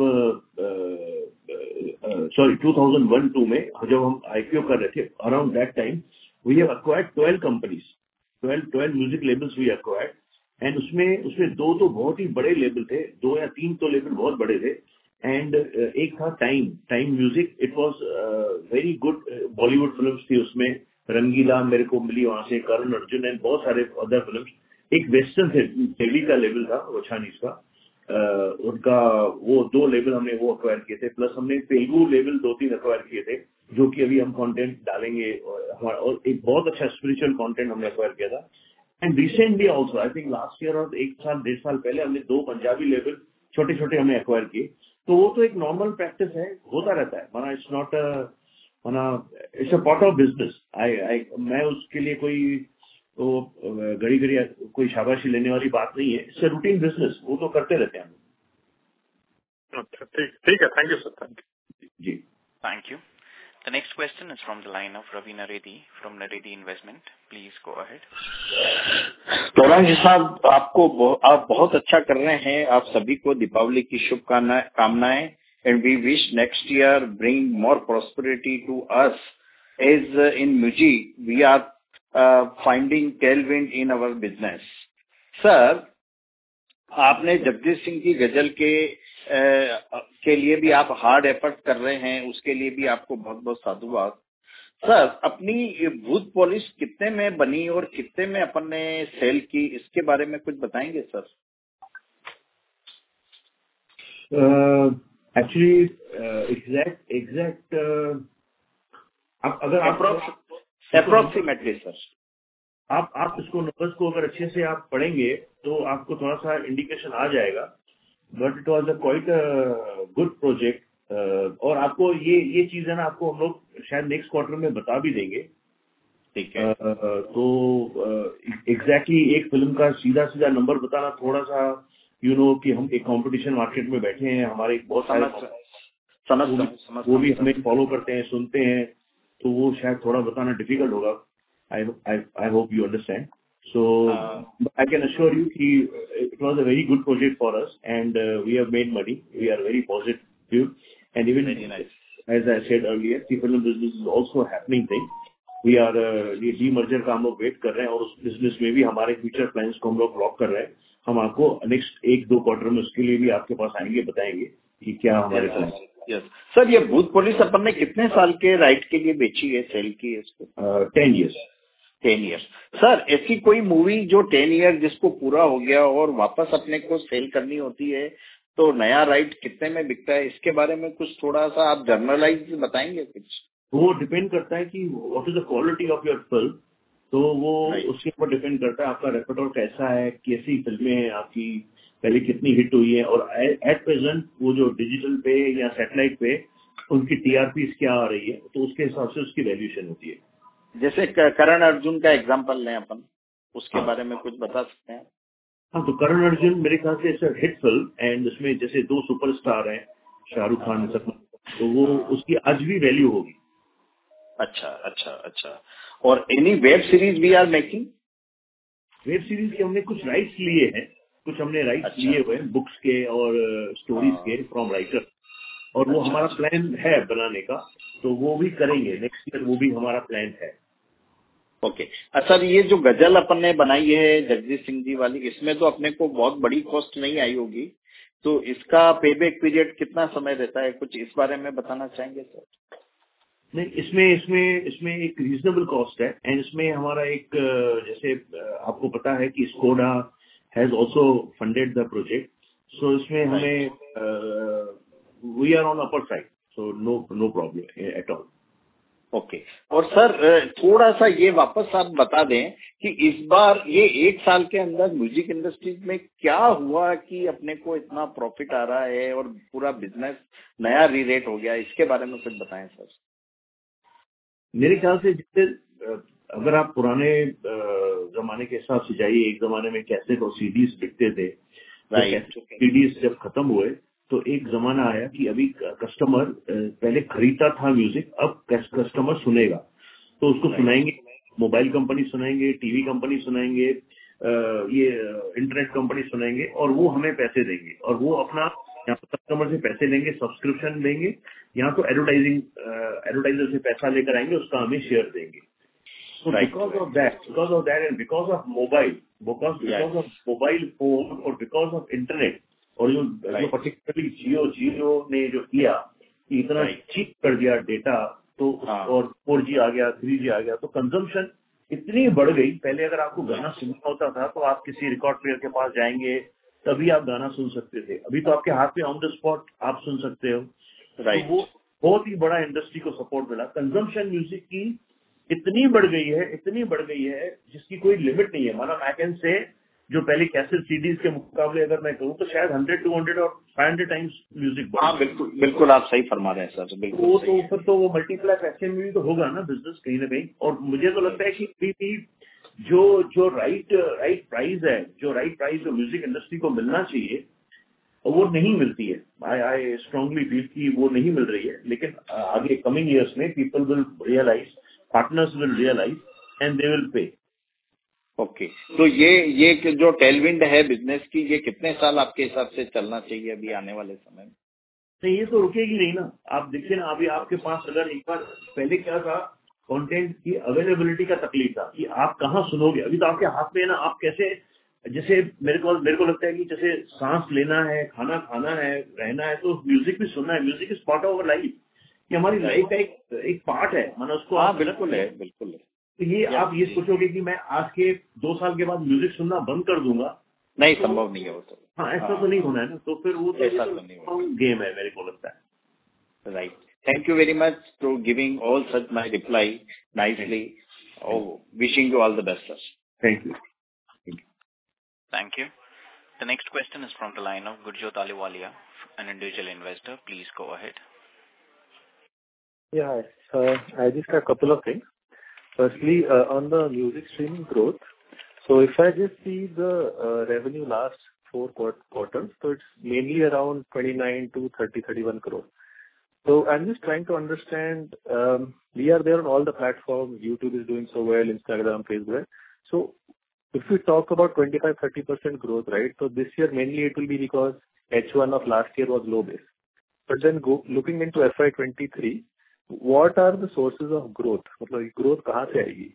sorry two thousand one two में जब हम आईपीओ कर रहे थे, around that time we have acquired twelve companies, twelve twelve music labels we acquired, and उसमें उसमें दो तो बहुत ही बड़े लेबल थे, दो या तीन तो लेबल बहुत बड़े थे, एंड uh, एक था time time music. It was very good Bollywood films थी उसमें, रंगीला मेरे को मिली वहां से, करण अर्जुन एंड बहुत सारे अदर फिल्म्स. एक वेस्टर्न थे, टेली का लेबल था वो चाइनीज का, uh, उनका वो दो लेबल हमने वो अक्वायर किए थे, प्लस हमने तेलुगु लेबल दो तीन अक्वायर किए थे जो कि अभी हम कंटेंट डालेंगे, और, और एक बहुत अच्छा स्पिरिचुअल कंटेंट हमने अक्वायर किया था. And recently also I think last year और एक साल डेढ़ साल पहले हमने दो पंजाबी लेबल छोटे छोटे हमने एक्वायर किए. तो वो तो एक नॉर्मल प्रैक्टिस है, होता रहता है, माना इट्स नॉट माना it's a part of business. I I मैं उसके लिए कोई तो घड़ी घड़ी कोई शाबाशी लेने वाली बात नहीं है, इट्स अ रूटीन बिजनेस, वो तो करते रहते हैं हम. अच्छा, ठीक ठीक है, thank you sir, thank you ji. Thank you. The next question is from the line of Ravi Naredi from Naredi Investment. Please go ahead. तोरण जी साहब, आपको आप बहुत अच्छा कर रहे हैं. आप सभी को दीपावली की शुभकामनाएं, and we wish next year bring more prosperity to us. As uh, in music, we are uh, finding tailwind in our business. Sir, आपने जगदीश सिंह की गजल के आ, के लिए भी आप हार्ड एफर्ट कर रहे हैं, उसके लिए भी आपको बहुत बहुत साधुवाद. सर, अपनी भूत पॉलिश कितने में बनी और कितने में अपन ने सेल की, इसके बारे में कुछ बताएंगे सर? एक्चुअली एग्जैक्ट एग्जैक्ट अगर आप अप्रोक्सीमेटली सर आप आप इसको नंबर्स को अगर अच्छे से आप पढ़ेंगे तो आपको थोड़ा सा इंडिकेशन आ जाएगा. But it was a quite good project, और आपको ये ये चीज है ना, आपको हम लोग शायद नेक्स्ट क्वार्टर में बता भी देंगे. ठीक है. uh, तो एग्जैक्टली uh, exactly एक फिल्म का सीधा सीधा नंबर बताना थोड़ा सा यू you नो know, कि हम एक कंपटीशन मार्केट में बैठे हैं, हमारे बहुत सारे समझ वो, समझ वो भी हमें फॉलो करते हैं, सुनते हैं, तो वो शायद थोड़ा बताना डिफिकल्ट होगा. I, I, I hope you understand. So uh, I can assure you that it was a very good project for us, and uh, we have made money. We are very positive, and even very nice. As I said earlier, the film business is also a happening thing. We are ये demerger का हम लोग wait कर रहे हैं, और उस business में भी हमारे फ्यूचर प्लान्स को हम लोग ब्लॉक कर रहे हैं. हम आपको नेक्स्ट एक दो क्वार्टर में उसके लिए भी आपके पास आएंगे, बताएंगे कि क्या हमारे प्लान. यस सर, ये भूत पुलिस अपन ने कितने साल के राइट के लिए बेची है, सेल की है इसको? Ten years. Ten years. Sir, ऐसी कोई मूवी जो टेन ईयर जिसको पूरा हो गया और वापस अपने को सेल करनी होती है, तो नया राइट कितने में बिकता है, इसके बारे में कुछ थोड़ा सा आप जर्नलाइज बताएंगे कुछ? वो डिपेंड करता है कि what is the quality of your film. तो वो right. उसके ऊपर डिपेंड करता है आपका रेपर्टोर कैसा है, कैसी फिल्में हैं आपकी, पहले कितनी हिट हुई है, और एट प्रेजेंट वो जो डिजिटल पे या सैटेलाइट पे उनकी टीआरपी क्या आ रही है, तो उसके हिसाब से उसकी वैल्यूएशन होती है. जैसे करण अर्जुन का एग्जांपल लें अपन, उसके हाँ. बारे में कुछ बता सकते हैं? हाँ, तो करण अर्जुन मेरे ख्याल से इट्स हिट फिल्म, एंड उसमें जैसे दो सुपरस्टार हैं, शाहरुख खान, तो वो हाँ. उसकी आज भी वैल्यू होगी. अच्छा अच्छा अच्छा. और any web series we are making? Web series के हमने कुछ राइट्स लिए हैं, कुछ हमने राइट्स अच्छा. लिए हुए बुक्स के और स्टोरीज uh, के फ्रॉम राइटर, और वो अच्छा, हमारा अच्छा. प्लान है बनाने का, तो वो भी करेंगे नेक्स्ट ईयर, वो भी हमारा प्लान है. Okay okay. सर, ये जो गजल अपन ने बनाई है जगदीश सिंह जी वाली, इसमें तो अपने को बहुत बड़ी कॉस्ट नहीं आई होगी, तो इसका पेबैक पीरियड कितना समय रहता है, कुछ इस बारे में बताना चाहेंगे सर? नहीं, इसमें इसमें इसमें एक रीजनेबल कॉस्ट है, एंड इसमें हमारा एक, जैसे आपको पता है कि Skoda has also funded the project, so इसमें हमें we are on upper side, so no no problem at all. Okay. और सर, थोड़ा सा ये वापस आप बता दें कि इस बार ये एक साल के अंदर म्यूजिक इंडस्ट्रीज में क्या हुआ कि अपने को इतना प्रॉफिट आ रहा है और पूरा बिजनेस नया रीरेट हो गया, इसके बारे में कुछ बताएं सर. मेरे ख्याल से जितने, अगर आप पुराने जमाने के हिसाब से जाइए, एक जमाने में कैसेट और सीडीज बिकते थे, सीडीज जब खत्म हुए तो एक जमाना आया कि अभी कस्टमर पहले खरीदता था म्यूजिक, अब कस्टमर सुनेगा, तो उसको सुनाएंगे, मोबाइल कंपनी सुनाएंगे, टीवी कंपनी सुनाएंगे, ये इंटरनेट कंपनी सुनेंगे और वो हमें पैसे देंगे और वो अपना यहाँ पर कस्टमर से पैसे लेंगे, सब्सक्रिप्शन लेंगे, यहाँ तो एडवर्टाइजिंग एडवर्टाइजर से पैसा लेकर आएंगे, उसका हमें शेयर देंगे. So right. because of that, because of that and because of mobile, because because yes. of mobile phone or because of internet और जो right. जो particularly जियो जियो ने जो किया कि इतना चीप right. कर दिया डेटा तो हाँ. और फोर जी आ गया, थ्री जी आ गया, तो कंजम्पशन इतनी बढ़ गई. पहले अगर आपको गाना सुनना होता था तो आप किसी रिकॉर्ड प्लेयर के पास जाएंगे तभी आप गाना सुन सकते थे. अभी तो आपके हाथ में ऑन द स्पॉट आप सुन सकते हो. right. तो वो बहुत ही बड़ा इंडस्ट्री को सपोर्ट मिला. कंजम्पशन म्यूजिक की इतनी बढ़ गई है, इतनी बढ़ गई है जिसकी कोई लिमिट नहीं है. माना आई कैन से जो पहले कैसेट सीडीज के मुकाबले अगर मैं कहूँ तो शायद हंड्रेड टू हंड्रेड और फाइव हंड्रेड टाइम्स म्यूजिक बढ़ा. हाँ बिल्कुल बिल्कुल आप सही फरमा रहे हैं सर. बिल्कुल वो तो फिर तो वो मल्टीप्लाई ऐसे में भी तो होगा ना बिजनेस कहीं ना कहीं. और मुझे तो लगता है कि भी जो जो राइट राइट प्राइस है, जो राइट प्राइस जो म्यूजिक इंडस्ट्री को मिलना चाहिए वो नहीं मिलती है. आई आई स्ट्रांगली फील कि वो नहीं मिल रही है. लेकिन आगे कमिंग ईयर्स में people will realise, partners will realise and they will pay. Okay, तो ये ये जो टेलविंड है बिजनेस की, ये कितने साल आपके हिसाब से चलना चाहिए अभी आने वाले समय में? नहीं, ये तो रुकेगी नहीं ना. आप देखिए ना, अभी आपके पास अगर एक बार पहले क्या था, कंटेंट की अवेलेबिलिटी का तकलीफ था कि आप कहाँ सुनोगे. अभी तो आपके हाथ में है ना. आप कैसे, जैसे मेरे को मेरे को लगता है कि जैसे सांस लेना है, खाना खाना है, रहना है, तो म्यूजिक भी सुनना है. Music is part of our life. ये हमारी लाइफ का एक एक पार्ट है. माना उसको आप बिल्कुल है बिल्कुल है. तो ये आप ये सोचोगे कि मैं आज के दो साल के बाद म्यूजिक सुनना बंद कर दूंगा, नहीं, संभव नहीं है वो तो. हाँ, ऐसा तो नहीं होना है ना. तो फिर वो ऐसा तो नहीं होना. गेम है मेरे को लगता है. Right. Thank you very much for giving all such my reply nicely. Oh, wishing you all the best, sir. Thank you. Thank you. Thank you. The next question is from the line of Gurjot Aliwalia, an individual investor. Please go ahead. Yeah, uh, I just got a couple of things. Firstly, uh, on the music streaming growth, so if I just see the uh, revenue last four quarters, so it's mainly around twenty-nine to thirty, thirty-one crore. So I'm just trying to understand, um, we are there on all the platforms, YouTube is doing so well, Instagram, Facebook. So if we talk about twenty-five, thirty percent growth, right? So this year mainly it will be because H one of last year was low base. But then go, looking into F Y twenty-three, what are the sources of growth? मतलब growth कहाँ से आएगी?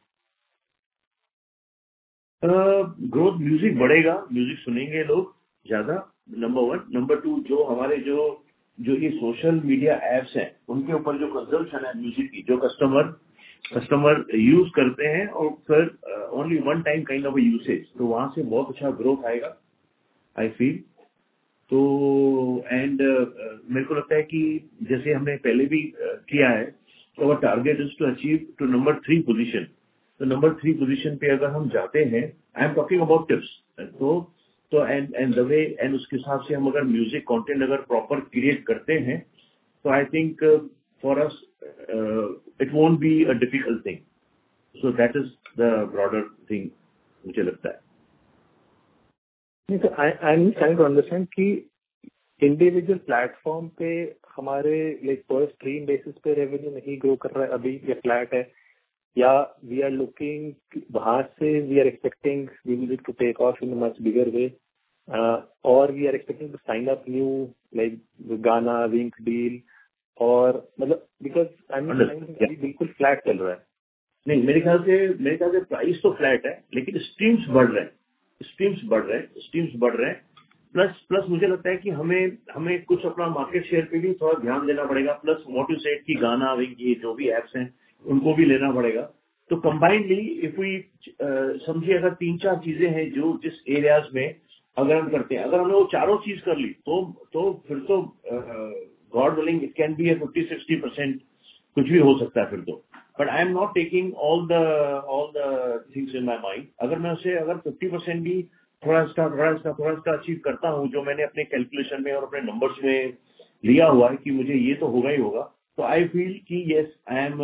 Growth music बढ़ेगा, music सुनेंगे लोग ज्यादा, number one. Number to, जो हमारे जो जो ये सोशल मीडिया एप्स हैं उनके ऊपर जो कंजम्पशन है म्यूजिक की, जो कस्टमर कस्टमर यूज करते हैं और फिर only one time kind of usage, तो वहां से बहुत अच्छा ग्रोथ आएगा आई फील. तो एंड uh, मेरे को लगता है कि जैसे हमने पहले भी uh, किया है, तो our target is to achieve to number three position. तो नंबर थ्री पोजीशन पे अगर हम जाते हैं, I am talking about Tips, तो तो and and the way and उसके हिसाब से हम अगर म्यूजिक कंटेंट अगर प्रॉपर क्रिएट करते हैं, तो I think for us it won't be a difficult thing. So that is the broader thing मुझे लगता है. नहीं, तो I am trying to understand कि इंडिविजुअल प्लेटफॉर्म पे हमारे लाइक पर स्ट्रीम बेसिस पे रेवेन्यू नहीं ग्रो कर रहा है अभी, ये फ्लैट है, या वी आर लुकिंग वहां से we are expecting music to take off in much bigger way, और we are expecting to sign up new like Gaana, Wynk deal, और मतलब बिकॉज आई मीन बिल्कुल फ्लैट चल रहा है. नहीं, मेरे ख्याल से मेरे ख्याल से प्राइस तो फ्लैट है, लेकिन स्ट्रीम्स बढ़ रहे हैं, स्ट्रीम्स बढ़ रहे हैं, स्ट्रीम्स बढ़ रहे हैं. प्लस प्लस मुझे लगता है कि हमें हमें कुछ अपना मार्केट शेयर पे भी थोड़ा ध्यान देना पड़ेगा. प्लस व्हाट यू सेड कि गाना, विंक, ये जो भी एप्स हैं उनको भी लेना पड़ेगा. तो कंबाइंडली इफ वी समझिए, अगर तीन चार चीजें हैं जो जिस एरियाज में अगर हम करते हैं, अगर हमने वो चारों चीज कर ली, तो तो फिर तो God willing it can be a fifty sixty percent कुछ भी हो सकता है फिर तो. But I am not taking all the all the things in my mind. अगर मैं उसे अगर फिफ्टी परसेंट भी थोड़ा सा थोड़ा सा थोड़ा सा अचीव करता हूँ, जो मैंने अपने कैलकुलेशन में और अपने नंबर्स में लिया हुआ है कि मुझे ये तो होगा ही होगा, तो आई फील कि yes I am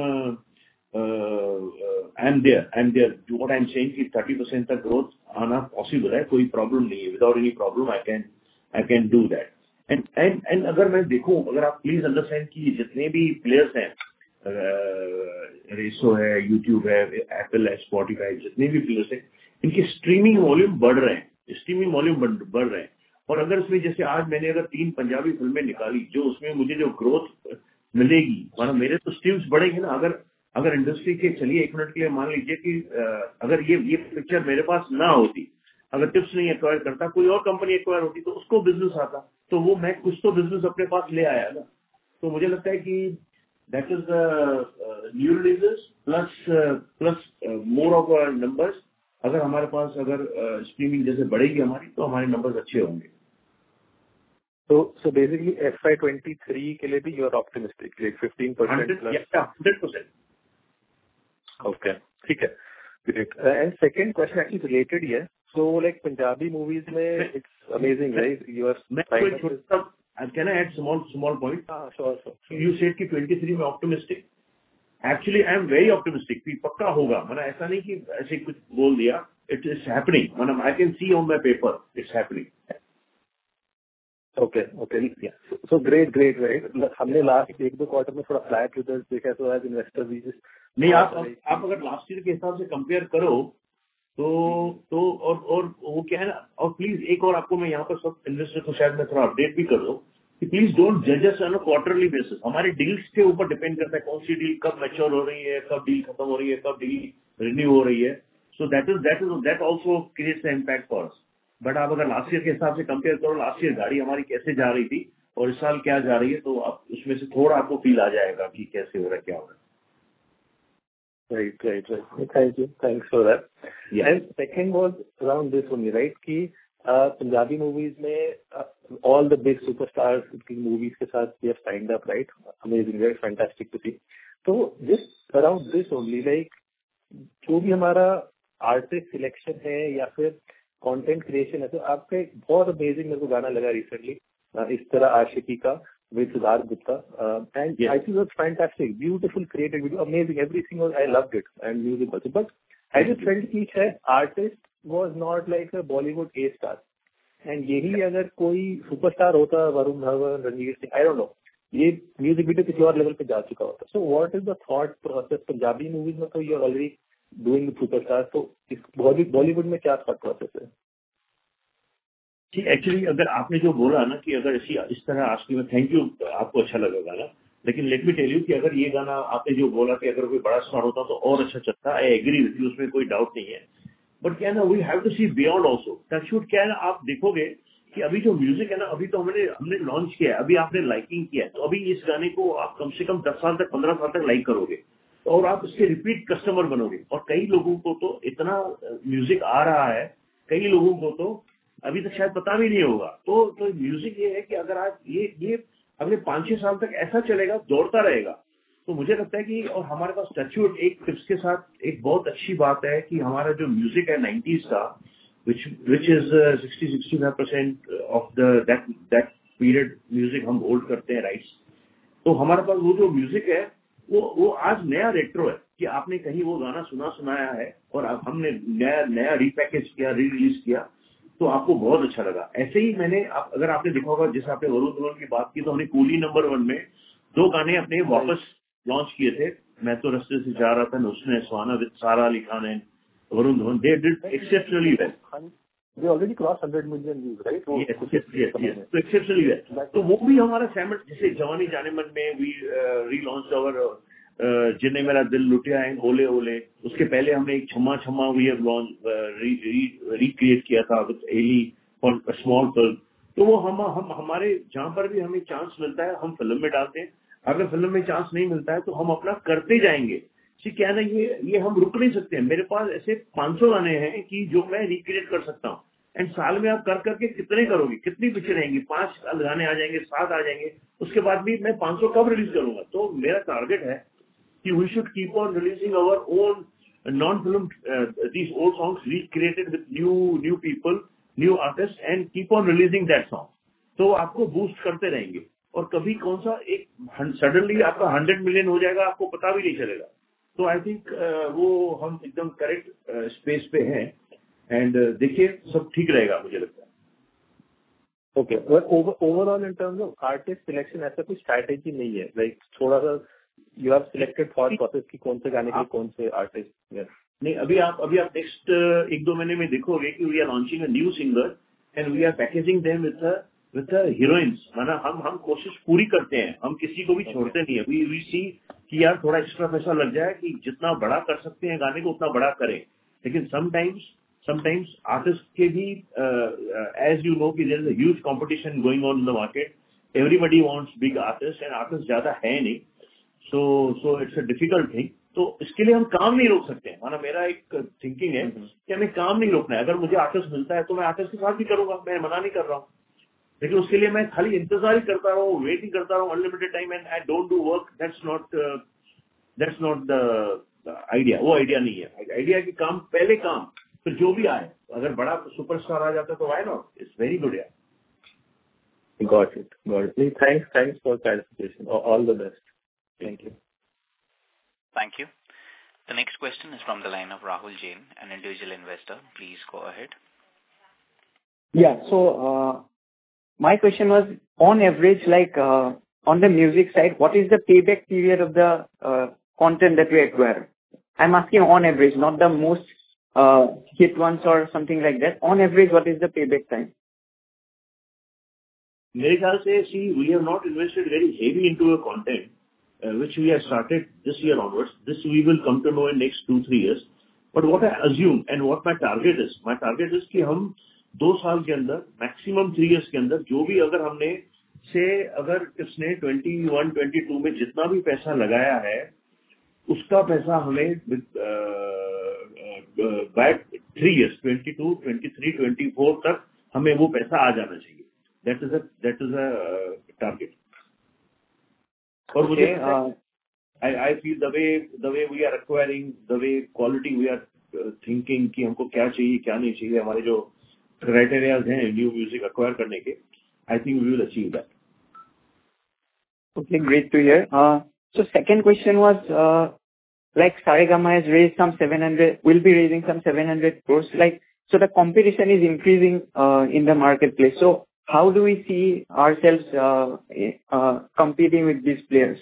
I am there I am there what I am saying कि थर्टी परसेंट तक ग्रोथ आना पॉसिबल है, कोई प्रॉब्लम नहीं है. Without any problem I can I can do that. And and and अगर मैं देखूं, अगर आप प्लीज अंडरस्टैंड कि जितने भी प्लेयर्स हैं, रेसो है, यूट्यूब है, एप्पल है, स्पॉटिफाई, जितने भी प्लेयर्स हैं, इनके स्ट्रीमिंग वॉल्यूम बढ़ रहे हैं, स्ट्रीमिंग वॉल्यूम बढ़ रहे हैं। और अगर उसमें जैसे आज मैंने अगर तीन पंजाबी फिल्में निकाली, जो उसमें मुझे जो ग्रोथ मिलेगी, मतलब मेरे तो स्ट्रीम्स बढ़ेंगे ना। अगर अगर इंडस्ट्री के, चलिए एक मिनट के लिए मान लीजिए कि अगर ये ये पिक्चर मेरे पास ना होती, अगर टिप्स नहीं एक्वायर करता, कोई और कंपनी एक्वायर होती, तो उसको बिजनेस आता, तो वो मैं कुछ तो बिजनेस अपने पास ले आया ना। तो मुझे लगता है कि that is new releases plus plus more of numbers. अगर हमारे पास अगर स्ट्रीमिंग uh, जैसे बढ़ेगी हमारी, तो हमारे नंबर्स अच्छे होंगे। तो so basically F I twenty three के लिए भी you are optimistic, like fifteen percent plus? Hundred percent. Okay, ठीक है, great. And second question actually related ही है। सो लाइक पंजाबी मूवीज में it's amazing, right? You are can I add small small point? हां, sure sure. You said कि twenty three में optimistic. Actually I am very optimistic कि पक्का होगा। मतलब ऐसा नहीं कि ऐसे कुछ बोल दिया, इट इज हैपनिंग। मतलब I can see on my paper it's happening. Okay okay, so great great right. हमने लास्ट एक दो क्वार्टर में थोड़ा फ्लैट रिजल्ट देखा, तो एज इन्वेस्टर वी जस्ट नहीं, आप आप अगर लास्ट ईयर के हिसाब से कंपेयर करो तो तो और और वो क्या है ना, और प्लीज एक और आपको मैं यहाँ पर सब इन्वेस्टर को शायद मैं थोड़ा अपडेट भी कर दूं कि प्लीज डोंट जज us on a quarterly basis. हमारे डील्स के ऊपर डिपेंड करता है कौन सी डील कब मैच्योर हो रही है, कब डील खत्म हो रही है, कब डील रिन्यू हो रही है। So that is that is that also creates impact for us. But आप अगर लास्ट ईयर के हिसाब से कंपेयर करो, लास्ट ईयर गाड़ी हमारी कैसे जा रही थी और इस साल क्या जा रही है, तो आप उसमें से थोड़ा आपको फील आ जाएगा कि कैसे हो रहा है, क्या हो रहा है। Right, right, right. Thank you. Thanks for that. Yeah. And second was around this only, right? कि uh, Punjabi movies में uh, all the big superstars की movies के साथ we have signed up, right? Amazing, right? Fantastic to see. तो just around this only, like जो भी हमारा artist selection है या फिर content creation है, तो आपका एक बहुत amazing मेरे को गाना लगा recently, uh, इस तरह आशिकी का with Siddharth Gupta, uh, and yes. I think it was fantastic, beautiful, created video, amazing, every single, I loved it, and music also. But I just felt कि शायद artist was not like a Bollywood A star, and यही अगर कोई superstar होता, Varun Dhawan, Ranveer Singh, I don't know, ये music video किसी और level पे जा चुका होता. So what is the thought process? Punjabi movies में तो you are already doing the superstar, तो इस Bollywood में क्या thought process है? जी, एक्चुअली अगर आपने जो बोला ना कि अगर इसी इस तरह आशिकी में, थैंक यू, आपको अच्छा लगा गाना, लेकिन लेट मी टेल यू कि अगर ये गाना आपने जो बोला कि अगर कोई बड़ा स्टार होता तो और अच्छा चलता, आई एग्री विद यू, उसमें कोई डाउट नहीं है। बट क्या है ना, we have to see beyond also. Touchwood क्या है ना, आप देखोगे कि अभी जो म्यूजिक है ना, अभी तो हमने हमने लॉन्च किया है, अभी आपने लाइकिंग किया है, तो अभी इस गाने को आप कम से कम दस साल तक, पंद्रह साल तक लाइक करोगे और आप इसके रिपीट कस्टमर बनोगे। और कई लोगों को तो इतना म्यूजिक आ रहा है, कई लोगों को तो अभी तक शायद पता भी नहीं होगा। तो तो म्यूजिक ये है कि अगर आज ये ये अगले पांच छह साल तक ऐसा चलेगा, दौड़ता रहेगा, तो मुझे लगता है कि, और हमारे पास टचवुड एक टिप्स के साथ एक बहुत अच्छी बात है कि हमारा जो म्यूजिक है नाइंटीज़ का, which which is sixty sixty five percent of the that that period music हम होल्ड करते हैं राइट्स। तो हमारे पास वो जो म्यूजिक है वो वो आज नया रेट्रो है कि आपने कहीं वो गाना सुना सुनाया है और अब हमने नया नया रीपैकेज किया, री रिलीज किया, तो आपको बहुत अच्छा लगा। ऐसे ही मैंने आप, अगर आपने देखा होगा, जैसे आपने वरुण धवन की बात की, तो हमने कूली नंबर वन में दो गाने अपने वापस लॉन्च किए थे। मैं तो रस्ते से जा रहा था, उसने Suhana with Sara Ali Khan and Varun Dhawan, they did exceptionally well. They already crossed one hundred million views, right? Yes, yes, yes, yes. तो एक्सेप्शनली वेल। तो वो भी हमारा सैमट, जैसे जवानी जाने मन में वी रीलॉन्च अवर जिन्हें मेरा दिल लुटिया है, ओले ओले। उसके पहले हमने एक Chamma Chamma we have launch recreate किया था with Elli for small film. तो वो हम हम हमारे जहां पर भी हमें चांस मिलता है हम फिल्म में डालते हैं। अगर फिल्म में चांस नहीं मिलता है तो हम अपना करते जाएंगे। जी, क्या ना, ये ये हम रुक नहीं सकते हैं। मेरे पास ऐसे पाँच सौ गाने हैं कि जो मैं रिक्रिएट कर सकता हूँ। एंड साल में आप कर करके कितने करोगे, कितनी पिक्चर रहेंगी, पांच गाने आ जाएंगे, सात आ जाएंगे, उसके बाद भी मैं पाँच सौ कब रिलीज करूंगा। तो मेरा टारगेट है कि we should keep on releasing our own non-film uh, these old songs recreated with new new people, new artists, and keep on releasing that song. तो आपको बूस्ट करते रहेंगे और कभी कौन सा एक सडनली आपका हंड्रेड मिलियन हो जाएगा, आपको पता भी नहीं चलेगा। तो आई थिंक uh, वो हम एकदम करेक्ट स्पेस uh, पे हैं एंड uh, देखिए सब ठीक रहेगा, मुझे लगता है। Okay, overall in terms of artist selection ऐसा कोई स्ट्रैटेजी नहीं है, लाइक थोड़ा सा you have selected thought process की कौन से गाने के लिए कौन से आर्टिस्ट। नहीं, अभी आप अभी आप नेक्स्ट एक दो महीने में देखोगे कि we are launching a new singer and we are packaging them with with heroines. माना हम हम कोशिश पूरी करते हैं, हम किसी को भी छोड़ते नहीं है. वी वी सी कि यार थोड़ा एक्स्ट्रा पैसा लग जाए कि जितना बड़ा कर सकते हैं गाने को उतना बड़ा करें. लेकिन समटाइम्स समटाइम्स आर्टिस्ट के भी एज यू नो कि there is a huge competition going on in the market. Everybody wants big artist and artist ज्यादा है नहीं. So so it's a difficult thing. तो इसके लिए हम काम नहीं रोक सकते हैं. माना मेरा एक थिंकिंग है कि हमें काम नहीं रोकना है. अगर मुझे आर्टिस्ट मिलता है तो मैं आर्टिस्ट के साथ भी करूंगा, मैं मना नहीं कर रहा हूँ. लेकिन उसके लिए मैं खाली इंतजार ही करता रहा हूँ, वेटिंग करता रहा हूँ unlimited time and I don't do work. That's not that's not the idea. वो आइडिया नहीं है. आइडिया कि काम पहले काम फिर जो भी आए. अगर बड़ा सुपरस्टार आ जाता है तो why not. It's very good. यार Got it. Got it. Thanks, thanks for clarification. All the best. Thank you. Thank you. The next question is from the line of Rahul Jain, an individual investor. Please go ahead. Yeah. So, uh, my question was, on average, like, uh, on the music side, what is the payback period of the uh, content that we acquire? I'm asking on average, not the most uh, hit ones or something like that. On average, what is the payback time? मेरे ख्याल से see we have not invested very heavy into a content uh, which we have started this year onwards. This we will come to know in next two three years. But what I assume and what my target is, my target is कि हम दो साल के अंदर maximum three years के अंदर जो भी अगर हमने से अगर किसने twenty-one twenty-two में जितना भी पैसा लगाया है उसका पैसा हमें by three years twenty-two twenty-three twenty-four तक हमें वो पैसा आ जाना चाहिए. That is a that is a uh, target. और okay, मुझे uh, I I feel the way the way we are acquiring, the way quality we are uh, thinking कि हमको क्या चाहिए क्या नहीं चाहिए, हमारे जो criteria हैं new music acquire करने के, I think we will achieve that. Okay, great to hear. Uh, so second question was, uh, like Saregama has raised some seven hundred, will be raising some seven hundred crores. Like, so the competition is increasing uh, in the marketplace. So how do we see ourselves uh, uh, competing with these players?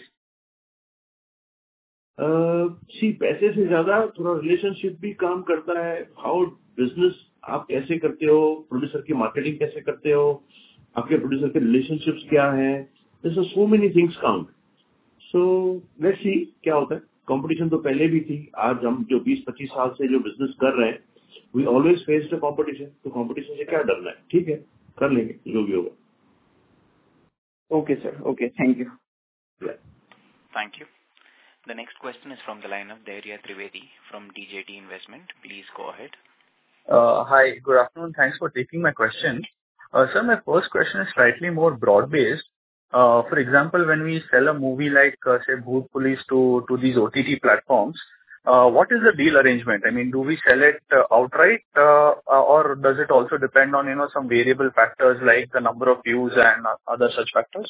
Uh, see, पैसे से ज्यादा थोड़ा relationship भी काम करता है. How business आप कैसे करते हो, प्रोड्यूसर की मार्केटिंग कैसे करते हो, आपके प्रोड्यूसर के relationships क्या हैं. There's so many things count. So let's see क्या होता है. Competition तो पहले भी थी. आज हम जो बीस पच्चीस साल से जो business कर रहे हैं, we always face the competition. तो competition से क्या डरना है. ठीक है, कर लेंगे जो भी होगा. Okay, sir. Okay, thank you. Yeah. Thank you. The next question is from the line of Dhairya Trivedi from D J T Investment. Please go ahead. Uh, hi, good afternoon. Thanks for taking my question. Uh, sir, my first question is slightly more broad-based. Uh, for example, when we sell a movie like, uh, say, Bhoot Police to, to these O T T platforms, uh, what is the deal arrangement? I mean, do we sell it uh, outright uh, or does it also depend on, you know, some variable factors like the number of views and uh, other such factors?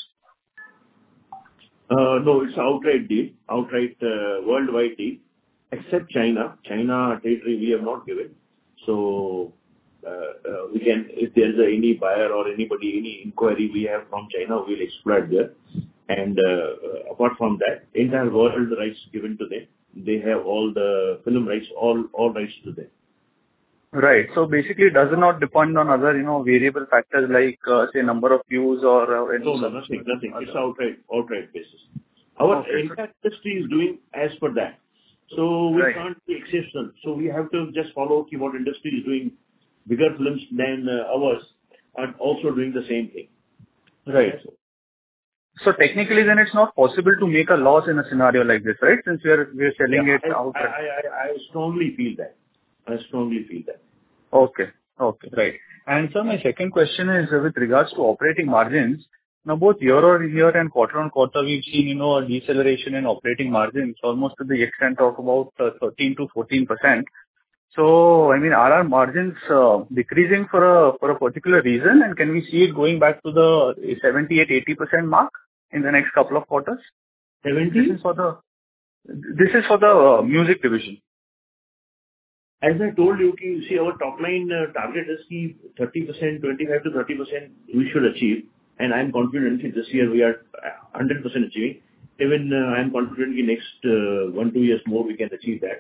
Uh, no, it's outright deal, outright uh, worldwide deal, except China. China territory we have not given. So uh, uh, we can, if there is a, any buyer or anybody, any inquiry we have from China, we'll exploit there. And uh, uh, apart from that, entire world rights given to them. They have all the film rights, all all rights to them. Right. So basically, does it not depend on other, you know, variable factors like, uh, say, number of views or uh, any? No, no, nothing, nothing. It's outright, outright basis. Our okay, entire industry is doing as per that. So we right. can't be exceptional. So we have to just follow what industry is doing bigger films than uh, ours and also doing the same thing. Right. So, so technically, then it's not possible to make a loss in a scenario like this, right? Since we are we are selling yeah, it I, outright. I, I, I strongly feel that. I strongly feel that. Okay. Okay. Right. And sir, my second question is uh, with regards to operating margins. Now, both year-on-year and quarter-on-quarter, we've seen, you know, a deceleration in operating margins almost to the extent of about uh, thirteen to fourteen percent. So, I mean, are our margins uh, decreasing for a for a particular reason? And can we see it going back to the seventy-eight to eighty percent mark in the next couple of quarters? seventy? This is for the, this is for the uh, music division. As I told you, ki, see, our top line uh, target is ki thirty percent, twenty-five to thirty percent we should achieve. And I'm confident that this year we are one hundred percent achieving. Even uh, I'm confident that next uh, one, two years more we can achieve that.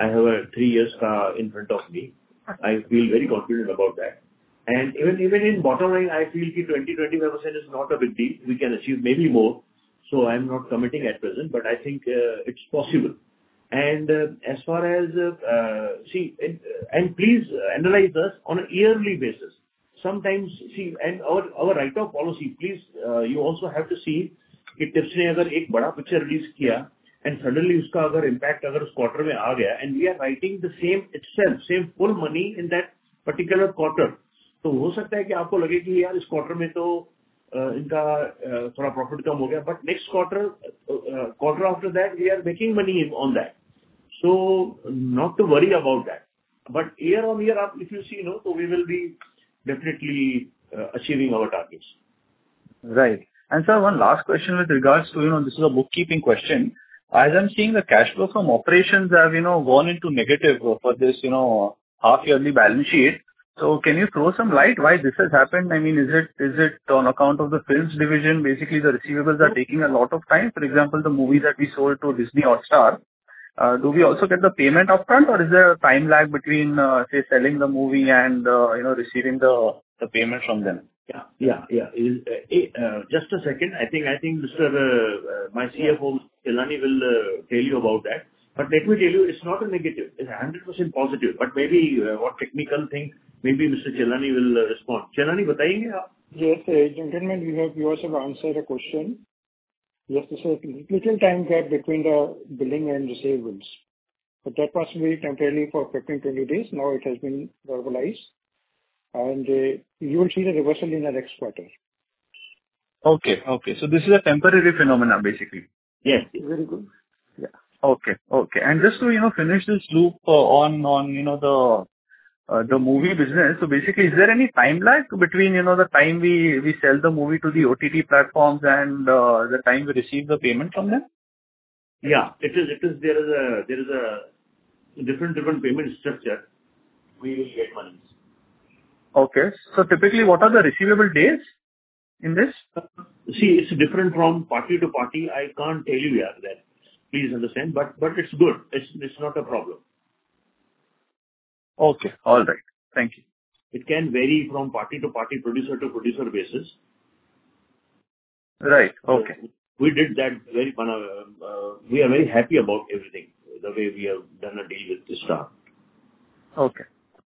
I have a three years uh, in front of me. I feel very confident about that. And even even in bottom line, I feel that twenty to twenty-five percent is not a big deal. We can achieve maybe more. So I'm not committing at present, but I think uh, it's possible. And uh, as far as, uh, uh, see, and, and please analyze us on a yearly basis. Sometimes, see, and our our write-off policy, please, uh, you also have to see कि Tips ने अगर एक बड़ा picture release किया and suddenly उसका अगर impact अगर उस क्वार्टर में आ गया and we are writing the same itself same full money in that particular quarter, तो हो सकता है कि आपको लगे कि यार इस क्वार्टर में तो uh, इनका uh, थोड़ा प्रॉफिट कम हो गया, but next quarter quarter after that we are making money on that. So not to worry about that, but year on year आप इफ यू सी नो, तो we will be definitely uh, achieving our targets. Right. And sir, one last question with regards to, you know, this is a bookkeeping question. As I'm seeing the cash flow from operations have, you know, gone into negative for this, you know, half yearly balance sheet. So can you throw some light why this has happened? I mean, is it, is it on account of the films division? Basically, the receivables are taking a lot of time. For example, the movies that we sold to Disney Hotstar, Uh, do we also get the payment upfront, or is there a time lag between, uh, say, selling the movie and, uh, you know, receiving the, the payment from them? Yeah, yeah, yeah. Is, uh, uh, just a second. I think, I think Mister Uh, uh, my C F O, Chelani, will uh, tell you about that. But let me tell you, it's not a negative. It's one hundred percent positive. But maybe uh, what technical thing, maybe Mister Chelani will uh, respond. Chelani, बताइए आप. Yes, uh, gentlemen, you have you also answered a question. Yes, there's a little time gap between the billing and receivables, but that was very temporarily for fifteen to twenty days. Now it has been verbalized, and uh, you will see the reversal in the next quarter. Okay, okay. So this is a temporary phenomenon, basically. Yes. Very good. Yeah. Okay, okay. And just to, you know, finish this loop uh, on, on, you know, the Uh, the movie business. So basically, is there any time lag between, you know, the time we, we sell the movie to the O T T platforms and uh, the time we receive the payment from them? Yeah, it is, it is, there is a, there is a different, different payment structure. We will get money. Okay. So typically, what are the receivable days in this? See, it's different from party to party. I can't tell you yeah, that. Please understand, but, but it's good. It's, it's not a problem. Okay. All right. Thank you. It can vary from party to party, producer to producer basis. Right. Okay. So we did that very, uh, uh, we are very happy about everything, the way we have done a deal with this star. Okay.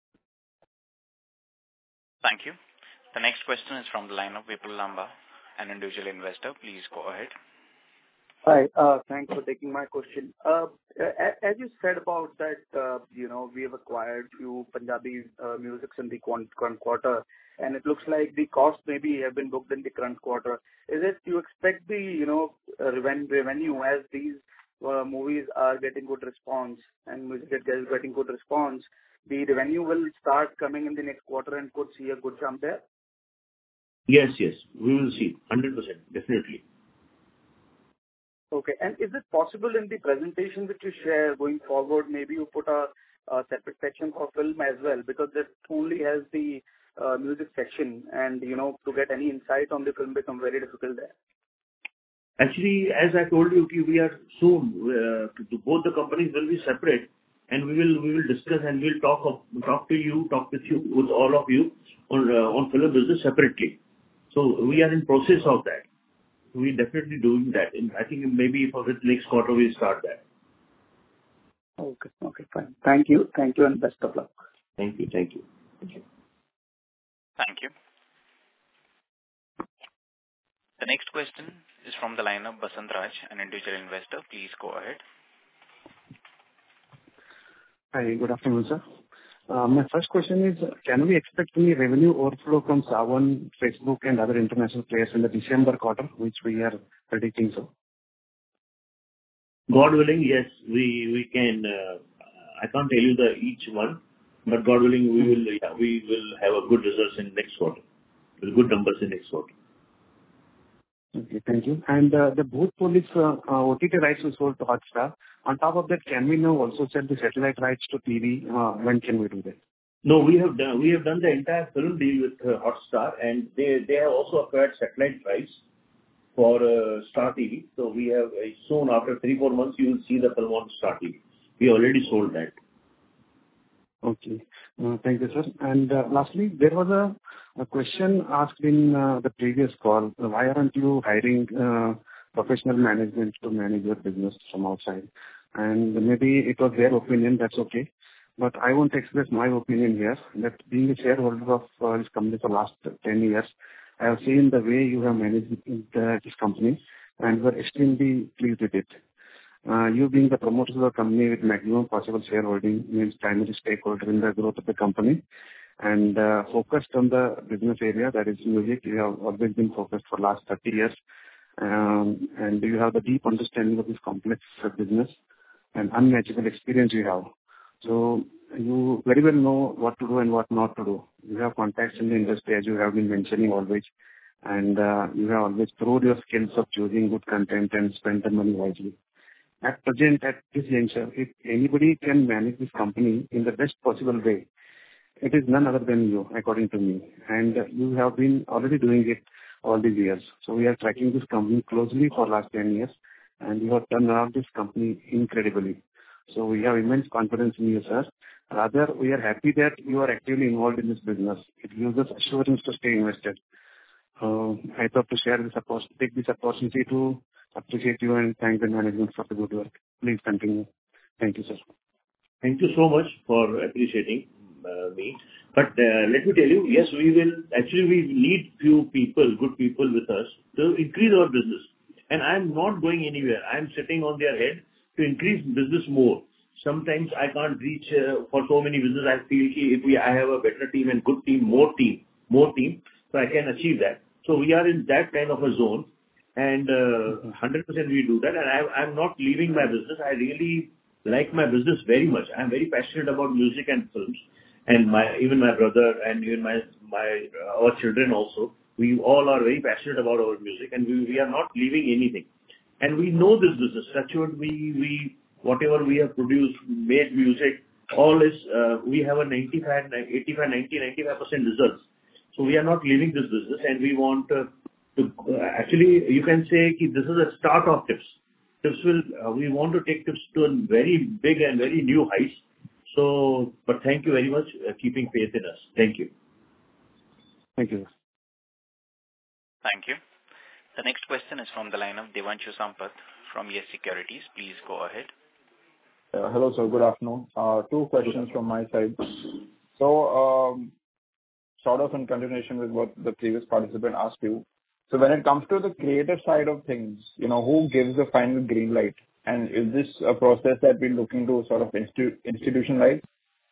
Thank you. The next question is from the line of Vipul Lamba, an individual investor. Please go ahead. Hi. Uh Thanks for taking my question. Uh As you said about that, uh, you know, we have acquired few Punjabi uh musics in the current quarter, and it looks like the cost maybe have been booked in the current quarter. Is it you expect the, you know, uh, revenue as these uh movies are getting good response and music is getting good response, the revenue will start coming in the next quarter and could see a good jump there? Yes, yes. We will see. one hundred percent. Definitely. Okay. And is it possible in the presentation which you share going forward, maybe you put a, a separate section for film as well, because that only has the uh, music section, and, you know, to get any insight on the film become very difficult there. Actually, as I told you, we are soon, uh, to, to both the companies will be separate, and we will, we will discuss and we'll talk of, talk to you, talk with you, with all of you on, uh, on film business separately. So we are in process of that. We definitely doing that. In, I think maybe for the next quarter we'll start that. Okay. Okay, fine. Thank you. Thank you, and best of luck. Thank you. Thank you. Thank you. Thank you. The next question is from the line of Basant Raj, an individual investor. Please go ahead. Hi, good afternoon, sir. Uh, my first question is, can we expect any revenue overflow from Saavn, Facebook, and other international players in the December quarter, which we are predicting so? God willing, yes, we we can. Uh, I can't tell you the each one, but God willing, we will yeah, we will have a good results in next quarter, with good numbers in next quarter. Okay, thank you. And uh, the Bhoot Police uh, uh, O T T rights we sold to Hotstar. On top of that, can we now also sell the satellite rights to T V? Uh, when can we do that? No, we have done we have done the entire film deal with uh, Hotstar, and they they have also acquired satellite rights for uh, Star T V. So we have uh, soon after three four months you will see the film on Star T V. We already sold that. Okay. Uh, Thank you, sir. And uh, lastly, there was a a question asked in uh, the previous call. Why aren't you hiring uh, professional management to manage your business from outside? And maybe it was their opinion, that's okay. But I want to express my opinion here, that being a shareholder of uh, this company for last ten years, I have seen the way you have managed the- this company, and we're extremely pleased with it. Uh, You being the promoter of the company with maximum possible shareholding means primary stakeholder in the growth of the company, and uh, focused on the business area, that is music. You have always been focused for last thirty years, um, and you have the deep understanding of this complex uh, business and unmatchable experience you have. So you very well know what to do and what not to do. You have contacts in the industry, as you have been mentioning always, and uh, you have always proved your skills of choosing good content and spend the money wisely. At present, at this juncture, if anybody can manage this company in the best possible way, it is none other than you, according to me. And uh, you have been already doing it all these years. So we are tracking this company closely for last ten years, and you have turned around this company incredibly. So we have immense confidence in you, sir. Rather, we are happy that you are actively involved in this business. It gives us assurance to stay invested. Uh, I thought to share this opportunity, take this opportunity to appreciate you and thank the management for the good work. Please continue. Thank you, sir. Thank you so much for appreciating uh, me. But uh, let me tell you, yes, we will actually we need few people, good people with us to increase our business. And I'm not going anywhere. I'm sitting on their head to increase business more. Sometimes I can't reach uh, for so many business. I feel if we I have a better team and good team, more team, more team, so I can achieve that. So we are in that kind of a zone, and uh, one hundred percent we do that. And I, I'm not leaving my business. I really like my business very much. I'm very passionate about music and films, and my even my brother and even my my uh, our children also. We all are very passionate about our music, and we, we are not leaving anything. And we know this business. That's what we, we, whatever we have produced, made music, all is, uh, we have a ninety-five, eighty-five, ninety, ninety-five percent results. So we are not leaving this business, and we want uh, to, uh, actually, you can say ki this is a start of Tips. Tips will, uh, we want to take Tips to a very big and very new heights. So, but thank you very much for uh, keeping faith in us. Thank you. Thank you. Thank you. The next question is from the line of Devanshu Sampath from Yes Securities. Please go ahead. Uh, hello, sir. Good afternoon. Uh, two questions from my side. So, um, sort of in continuation with what the previous participant asked you. So, when it comes to the creative side of things, you know, who gives the final green light? And is this a process that we're looking to sort of institu- institutionalize?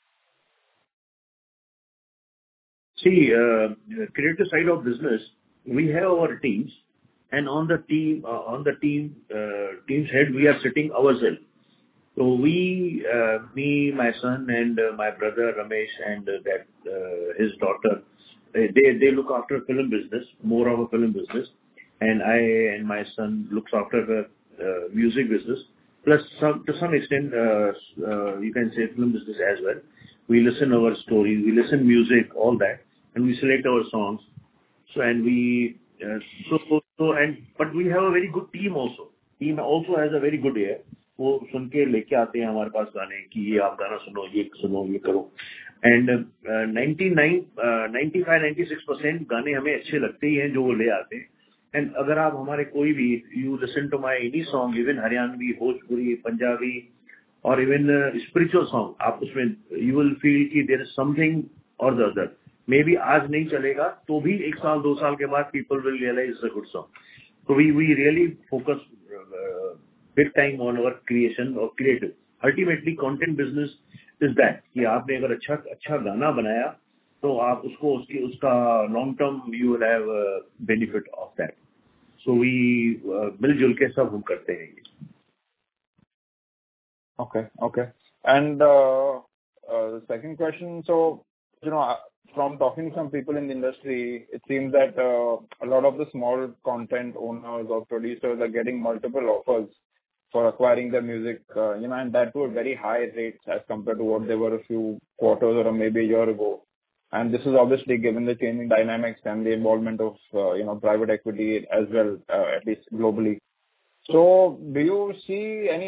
See, uh, creative side of business, we have our teams, and on the team, uh, on the team, uh, team's head, we are sitting ourselves. So we, uh, me, my son, and uh, my brother Ramesh, and uh, that uh, his daughter, they they look after film business, more of a film business, and I and my son looks after the uh, music business. Plus, some to some extent, uh, uh, you can say film business as well. We listen our stories, we listen music, all that, and we select our songs. So and we uh, so so and but we have a very good team also. Team also has a very good ear. वो सुन के लेके आते हैं हमारे पास गाने कि ये आप गाना सुनो, ये सुनो, ये करो. And uh, ninety-nine, uh, ninety-five, ninety-six percent गाने हमें अच्छे लगते ही हैं जो वो ले आते हैं. And अगर आप हमारे कोई भी you listen to my any song, even Haryanvi, Bhojpuri, Punjabi, or even uh, spiritual song, आप उसमें you will feel कि there is something or the other. Maybe आज नहीं चलेगा तो भी एक साल दो साल के बाद people will realize it's a good song. So we we really focus uh, big time on our creation or creative. Ultimately, content business is that कि आपने अगर अच्छा अच्छा गाना बनाया तो आप उसको उसकी उसका long term you will have a benefit of that. So we uh, मिलजुल के सब हम करते हैं ये. Okay, okay. And uh, uh, the second question, so you know, from talking to some people in the industry, it seems that uh, a lot of the small content owners or producers are getting multiple offers for acquiring their music, uh, you know, and that too at very high rates as compared to what they were a few quarters or maybe a year ago. And this is obviously given the changing dynamics and the involvement of, uh, you know, private equity as well, uh, at least globally. So do you see any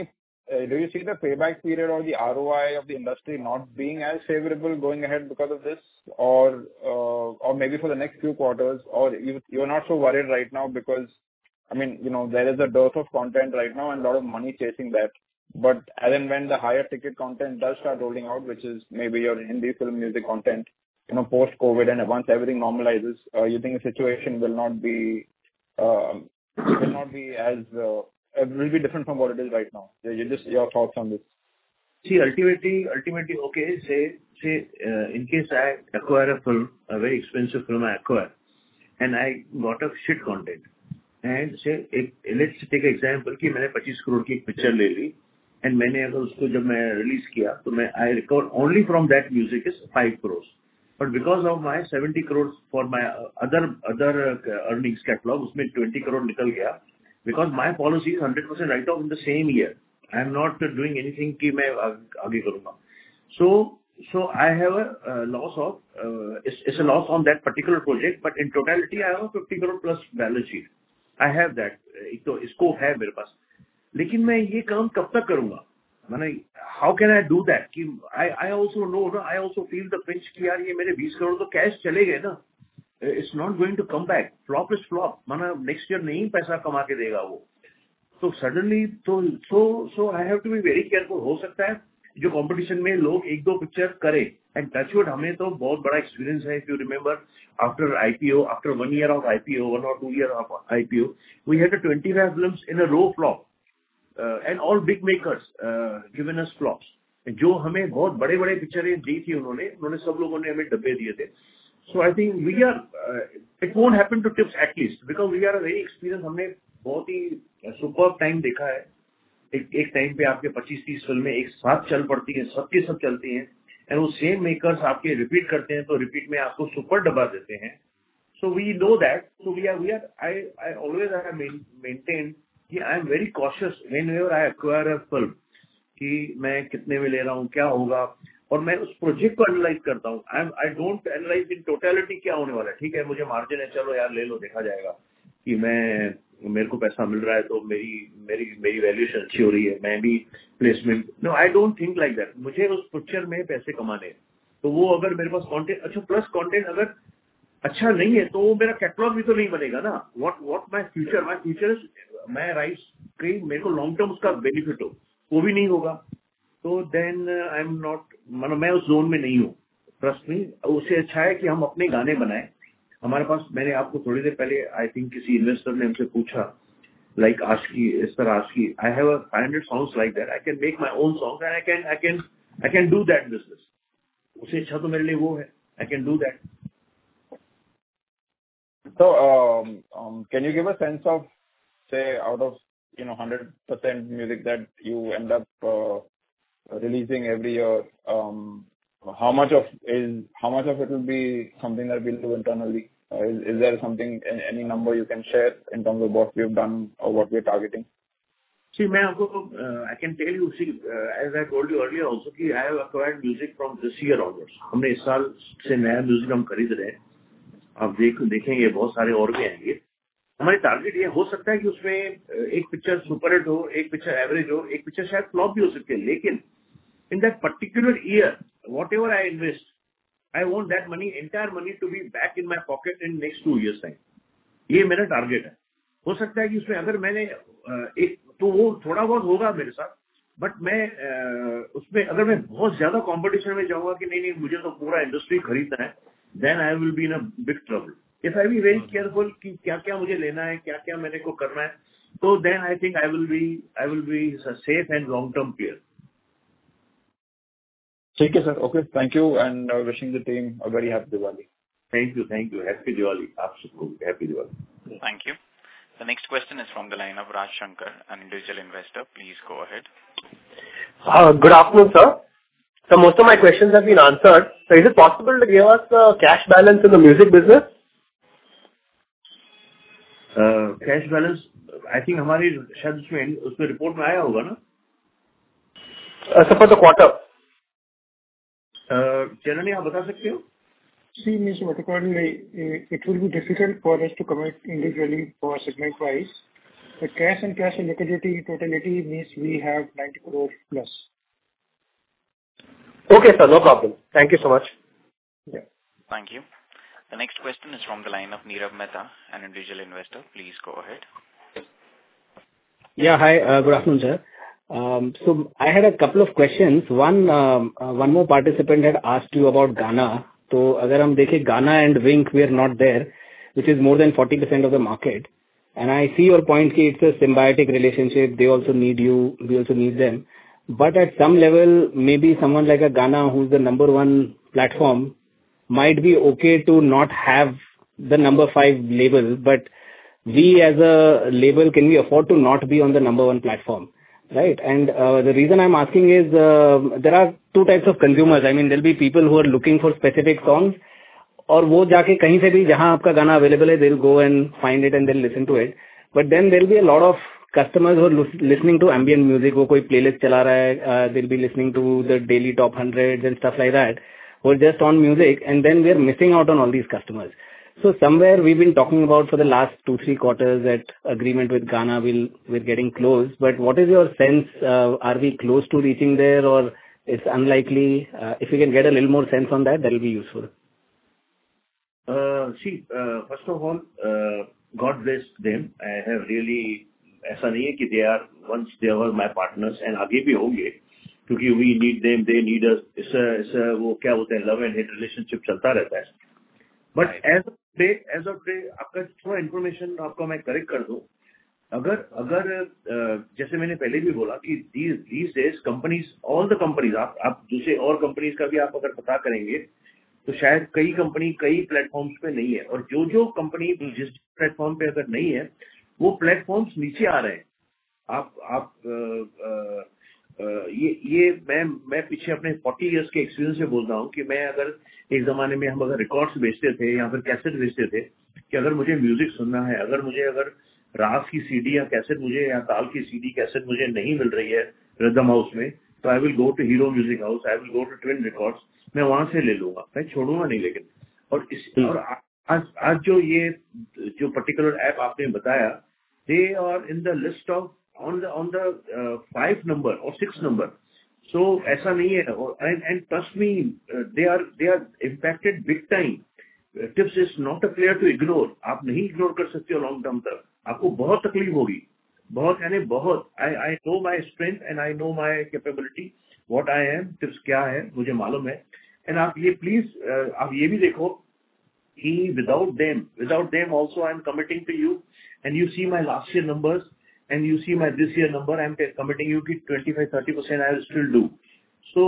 uh, do you see the payback period or the R O I of the industry not being as favorable going ahead because of this? Or uh, or maybe for the next few quarters, or you, you're not so worried right now because, I mean, you know, there is a dearth of content right now and a lot of money chasing that. But as and when the higher ticket content does start rolling out, which is maybe your Hindi film music content, you know, post-COVID, and once everything normalizes, uh, you think the situation will not be uh, will not be as uh, it will be different from what it is right now. You just your thoughts on this. See, ultimately, ultimately, okay. Say, say, uh, in case I acquire a film, a very expensive film I acquire, and I got a shit content, and say, एक, let's take an example कि मैंने पच्चीस करोड़ की picture ले ली, and मैंने अगर उसको जब मैं रिलीज किया, तो मैं I recover only from that music is five crores. But because of my seventy crores for my other other earnings catalog, उसमें twenty crore निकल गया. Because my policy is one hundred percent write off in the same year. I am not doing anything कि मैं आगे करूँगा. So so I have a uh, loss of uh, it's, it's a loss on that particular project, but in totality I have a fifty crore plus balance sheet. I have that. एक तो scope है मेरे पास. लेकिन मैं ये काम कब तक करूँगा? मैंने how can I do that? कि I I also know ना, I also feel the pinch कि यार ये मेरे बीस करोड़ तो कैश चले गए ना. It's not going to come back. Flop is flop. माना next year नहीं पैसा कमा के देगा वो. So suddenly तो so so I have to be very careful. हो सकता है जो competition में लोग एक दो पिक्चर करें. And touch wood हमें तो बहुत बड़ा experience है. If you remember, after I P O, after one year of I P O, one or two year of I P O, we had a twenty-five films in a row flop. Uh, and all big makers uh, given us flops. जो हमें बहुत बड़े बड़े पिक्चरें दी थी उन्होंने उन्होंने सब लोगों ने हमें डब्बे दिए थे. So I think we are uh, it won't happen to Tips at least because we are a very experienced. हमने बहुत ही superb time देखा है. एक एक टाइम पे आपके पच्चीस तीस फिल्में एक साथ चल पड़ती हैं, सबके सब चलती हैं, and वो same makers आपके repeat करते हैं तो repeat में आपको super डब्बा देते हैं. So we know that. So we are we are I I always have maintained कि I am very cautious whenever I acquire a film कि मैं कितने में ले रहा हूँ, क्या होगा, और मैं उस प्रोजेक्ट को एनालाइज करता हूँ. I I don't analyze in totality क्या होने वाला है. ठीक है, मुझे मार्जिन है, चलो यार ले लो, देखा जाएगा कि मैं मेरे को पैसा मिल रहा है तो मेरी मेरी मेरी वैल्यूएशन अच्छी हो रही है, मैं भी placement. No, I don't think like that. मुझे उस पिक्चर में पैसे कमाने हैं, तो वो अगर मेरे पास कंटेंट अच्छा प्लस कंटेंट अगर अच्छा नहीं है तो वो मेरा कैटलॉग भी तो नहीं बनेगा ना. What what my future my future is मैं राइट्स कहीं मेरे को लॉन्ग टर्म उसका बेनिफिट हो, वो भी नहीं होगा. तो देन आई एम नॉट, मानो मैं उस जोन में नहीं हूँ. ट्रस्ट मी, उससे अच्छा है कि हम अपने गाने बनाएं. हमारे पास, मैंने आपको थोड़ी देर पहले आई थिंक किसी इन्वेस्टर ने हमसे पूछा लाइक आशिकी, इस तरह Aashiqui, I have a five hundred songs like that, I can make my own songs and I can I can I can do that business. उससे अच्छा तो मेरे लिए वो है, I can do that. So, um, um, can you give a sense of, say, out of, you know, one hundred percent music that you end up uh, releasing every year, um, how much of is how much of it will be something that we'll do internally? Uh, is, is there something, any number you can share in terms of what we've done or what we're targeting? See, मैं आपको, uh, I can tell you, see, uh, as I told you earlier also, कि I have acquired music from this year onwards. हमने इस साल से नया music हम खरीद रहे हैं. आप देख देखेंगे बहुत सारे और भी आएंगे. हमारी टारगेट ये हो सकता है कि उसमें एक पिक्चर सुपर हिट हो, एक पिक्चर एवरेज हो, एक पिक्चर शायद फ्लॉप भी हो सकती है, लेकिन in that particular year whatever I invest, I want that money, entire money to be back in my pocket in next two years time. ये मेरा टारगेट है. हो सकता है कि उसमें अगर मैंने एक तो वो थोड़ा बहुत होगा मेरे साथ, बट मैं उसमें अगर मैं बहुत ज्यादा कॉम्पिटिशन में जाऊंगा कि नहीं नहीं मुझे तो पूरा इंडस्ट्री खरीदना है, then I will be in a big trouble. If I be very careful कि क्या क्या मुझे लेना है, क्या क्या मेरे को करना है, तो then I think I will be I will be a safe and long term player. ठीक है sir, okay, thank you and uh, wishing the team a very happy Diwali. Thank you, thank you, happy Diwali, absolutely happy Diwali. Thank you. The next question is from the line of Raj Shankar, an individual investor. Please go ahead. Uh, good afternoon, sir. So most of my questions have been answered. So is it possible to give us the cash balance in the music business? Uh, cash balance, I think हमारी शायद उसमें उसमें report में आया होगा ना? Uh, so for the quarter. Uh, चरणनी आप बता सकते हो? See, Mister Vatakal, it will be difficult for us to comment individually for segment wise. The cash and cash and liquidity totality means we have ninety crore plus. Okay, sir. No problem. Thank you so much. Yeah. Thank you. The next question is from the line of Nirav Mehta, an individual investor. Please go ahead. Yeah, hi. Uh, good afternoon, sir. Um, so I had a couple of questions. One, um, uh, one more participant had asked you about Gaana. So, agar hum dekhe Gaana and Wynk, we are not there, which is more than forty percent of the market. And I see your point ki it's a symbiotic relationship. They also need you. We also need them. But at some level, maybe someone like a Gaana, who's the number one platform, might be okay to not have the number five label, but we as a label, can we afford to not be on the number one platform, right? And uh, the reason I'm asking is uh, there are two types of consumers. I mean, there'll be people who are looking for specific songs, और वो जाके कहीं से भी जहाँ आपका गाना available है, they'll go and find it and they'll listen to it. But then there'll be a lot of customers who are listening to ambient music, वो कोई playlist चला रहा है, uh, they'll be listening to the daily top hundreds and stuff like that, or just on music, and then we're missing out on all these customers. So somewhere we've been talking about for the last two, three quarters that agreement with Gaana will, we're getting close. But what is your sense? Uh, are we close to reaching there or it's unlikely? Uh, if we can get a little more sense on that, that'll be useful. Uh, see, uh, first of all, uh, God bless them. I have really, ऐसा नहीं है कि they are, once they were my partners and आगे भी होंगे, क्योंकि we need them, they need us. इससे इससे वो क्या होता है, love and hate relationship चलता रहता है. But as of today, as of today, आपका थोड़ा information आपका मैं correct कर दूं. अगर अगर जैसे मैंने पहले भी बोला कि these these days companies, all the companies, आप आप दूसरे और companies का भी आप अगर पता करेंगे, तो शायद कई कंपनी कई प्लेटफॉर्म्स पे नहीं है, और जो जो कंपनी जिस प्लेटफॉर्म पे अगर नहीं है, वो प्लेटफॉर्म्स नीचे आ रहे हैं. आप आप आ, आ, ये ये मैं मैं पीछे अपने चालीस इयर्स के एक्सपीरियंस से बोल रहा हूँ कि मैं अगर एक जमाने में हम अगर रिकॉर्ड्स बेचते थे या फिर कैसेट बेचते थे, कि अगर मुझे म्यूजिक सुनना है, अगर मुझे अगर राग की सीडी या कैसेट मुझे या ताल की सीडी कैसेट मुझे नहीं मिल रही है रिदम हाउस में, तो I will go to Hero music house, I will go to Twin records, मैं वहां से ले लूंगा, मैं छोड़ूंगा नहीं. लेकिन और इस और आज आज जो ये जो पर्टिकुलर ऐप आपने बताया, they are in the list of on the on the uh, five number or six number. So ऐसा नहीं है, and and trust me, uh, they are they are impacted big time. Uh, Tips is not a player to ignore. आप नहीं ignore कर सकते हो long term तक, आपको बहुत तकलीफ होगी, बहुत यानी बहुत. I I know my strength and I know my capability, what I am. Tips क्या है मुझे मालूम है. And आप ये please uh, आप ये भी देखो कि without them without them also I am committing to you, and you see my last year numbers. And you see my this year number, I am committing you कि twenty-five to thirty percent I will still do. So,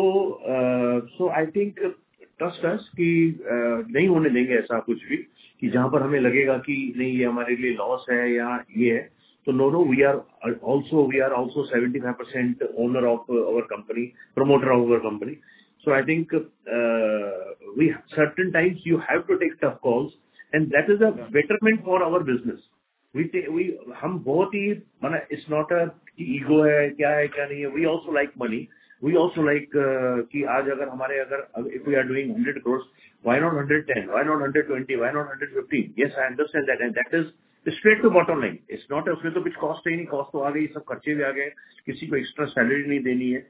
uh, so I think uh, trust us कि uh, नहीं होने देंगे ऐसा कुछ भी कि जहाँ पर हमें लगेगा कि नहीं ये हमारे लिए लॉस है या ये है. So no, no, we are also we are also seventy-five percent owner of uh, our company, promoter of our company. So I think uh, we certain times you have to take tough calls, and that is a betterment for our business. We we हम बहुत ही माना it's not a ego है क्या है क्या नहीं है. We also like money. We also like uh, कि आज अगर हमारे अगर if we are doing one hundred crores, why not one hundred ten? Why not one hundred twenty? Why not one hundred fifteen? Yes, I understand that, and that is straight to bottom line. It's not उसमें तो कुछ cost ही नहीं, cost तो आ गई, सब खर्चे भी आ गए, किसी को extra salary नहीं देनी है.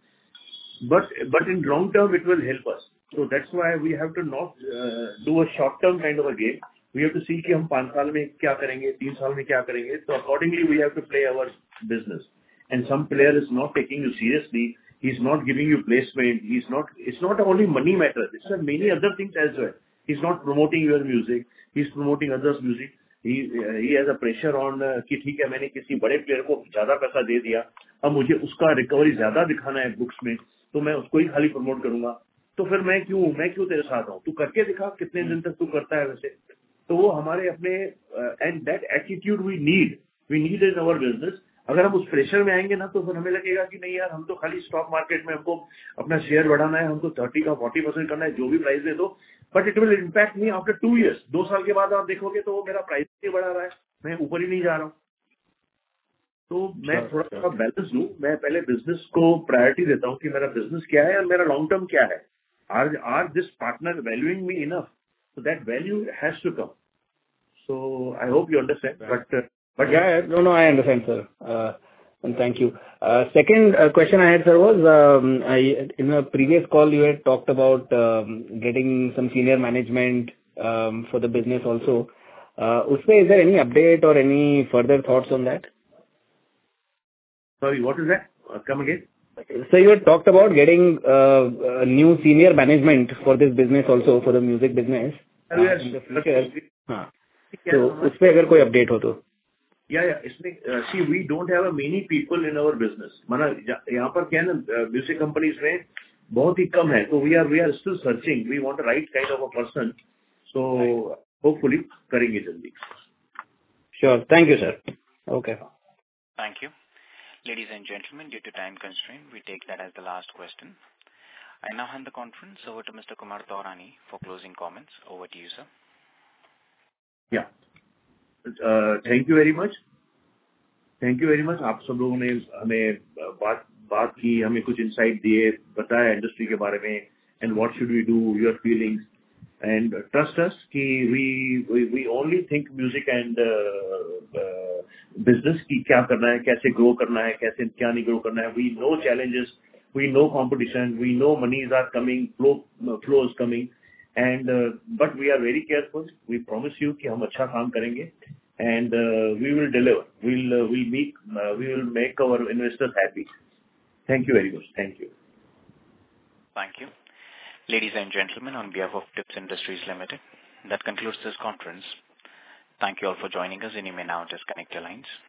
But but in long term it will help us. So that's why we have to not uh, do a short term kind of a game. We have to see कि हम पांच साल में क्या करेंगे, तीन साल में क्या करेंगे. So accordingly we have to play our business. And some player is not taking you seriously. He's not giving you placement. He's not. It's not only money matter. It's many other things as well. He's not promoting your music. He's promoting others' music. He uh, he has a pressure on uh, कि ठीक है मैंने किसी बड़े player को ज्यादा पैसा दे दिया, अब मुझे उसका रिकवरी ज्यादा दिखाना है बुक्स में, तो मैं उसको ही खाली प्रमोट करूंगा. तो फिर मैं क्यों मैं क्यों तेरे साथ हूँ? तू करके दिखा कितने दिन तक तू करता है वैसे. तो वो हमारे अपने and that attitude we need we need in our business. अगर हम उस प्रेशर में आएंगे ना, तो फिर हमें लगेगा कि नहीं यार, हम तो खाली स्टॉक मार्केट में हमको अपना शेयर बढ़ाना है, हमको थर्टी का फोर्टी परसेंट करना है, जो भी प्राइस दे दो. But it will impact me after two years. दो साल के बाद आप देखोगे तो वो मेरा प्राइस नहीं बढ़ा रहा है, मैं ऊपर ही नहीं जा रहा हूँ. तो मैं थोड़ा सा बैलेंस लूँ. मैं पहले बिजनेस को प्रायोरिटी देता हूँ कि मेरा बिजनेस क्या है और मेरा लॉन्ग टर्म क्या है. Are are this partner valuing me enough, so that value has to come. So I hope you understand. Right. But uh, But Yeah, yeah. No, no, I understand, sir. Uh, And thank you. Uh, Second uh, question I had, sir, was um, I- in a previous call, you had talked about um, getting some senior management um, for the business also. Uh, Usme, is there any update or any further thoughts on that? Sorry, what is that? Uh, Come again. So you had talked about getting uh, a new senior management for this business also, for the music business, uh, Uh, yes. in the future. हाँ. Yeah, तो उस पे अगर कोई update हो तो. yeah, yeah. इसमें, uh, see, we don't have a many people in our business. माना जा- यहाँ पर क्या है ना, म्यूजिक कंपनीज में बहुत ही कम है, तो we are we are still searching. We want the right kind of a person. So hopefully करेंगे जल्दी. Sure. Thank you, sir. Okay. Thank you. Ladies and gentlemen, due to time constraint, we take that as the last question. I now hand the conference over to Mister Kumar Taurani for closing comments. Over to you, sir. Yeah. Uh, thank you very much. Thank you very much. आप सब लोगों ने हमें बात बात की, हमें कुछ insight दिए, बताया industry के बारे में, and what should we do, your feelings, and trust us कि we we we only think music and uh, uh, business की क्या करना है, कैसे grow करना है, कैसे क्या नहीं grow करना है. We know challenges, we know competition, we know monies are coming, flow flow is coming. And uh, but we are very careful. We promise you कि हम अच्छा काम करेंगे, and uh, we will deliver. We'll uh, we'll make uh, we will make our investors happy. Thank you very much. Thank you. Thank you. Ladies and gentlemen, on behalf of Tips Industries Limited, that concludes this conference. Thank you all for joining us, and you may now disconnect your lines.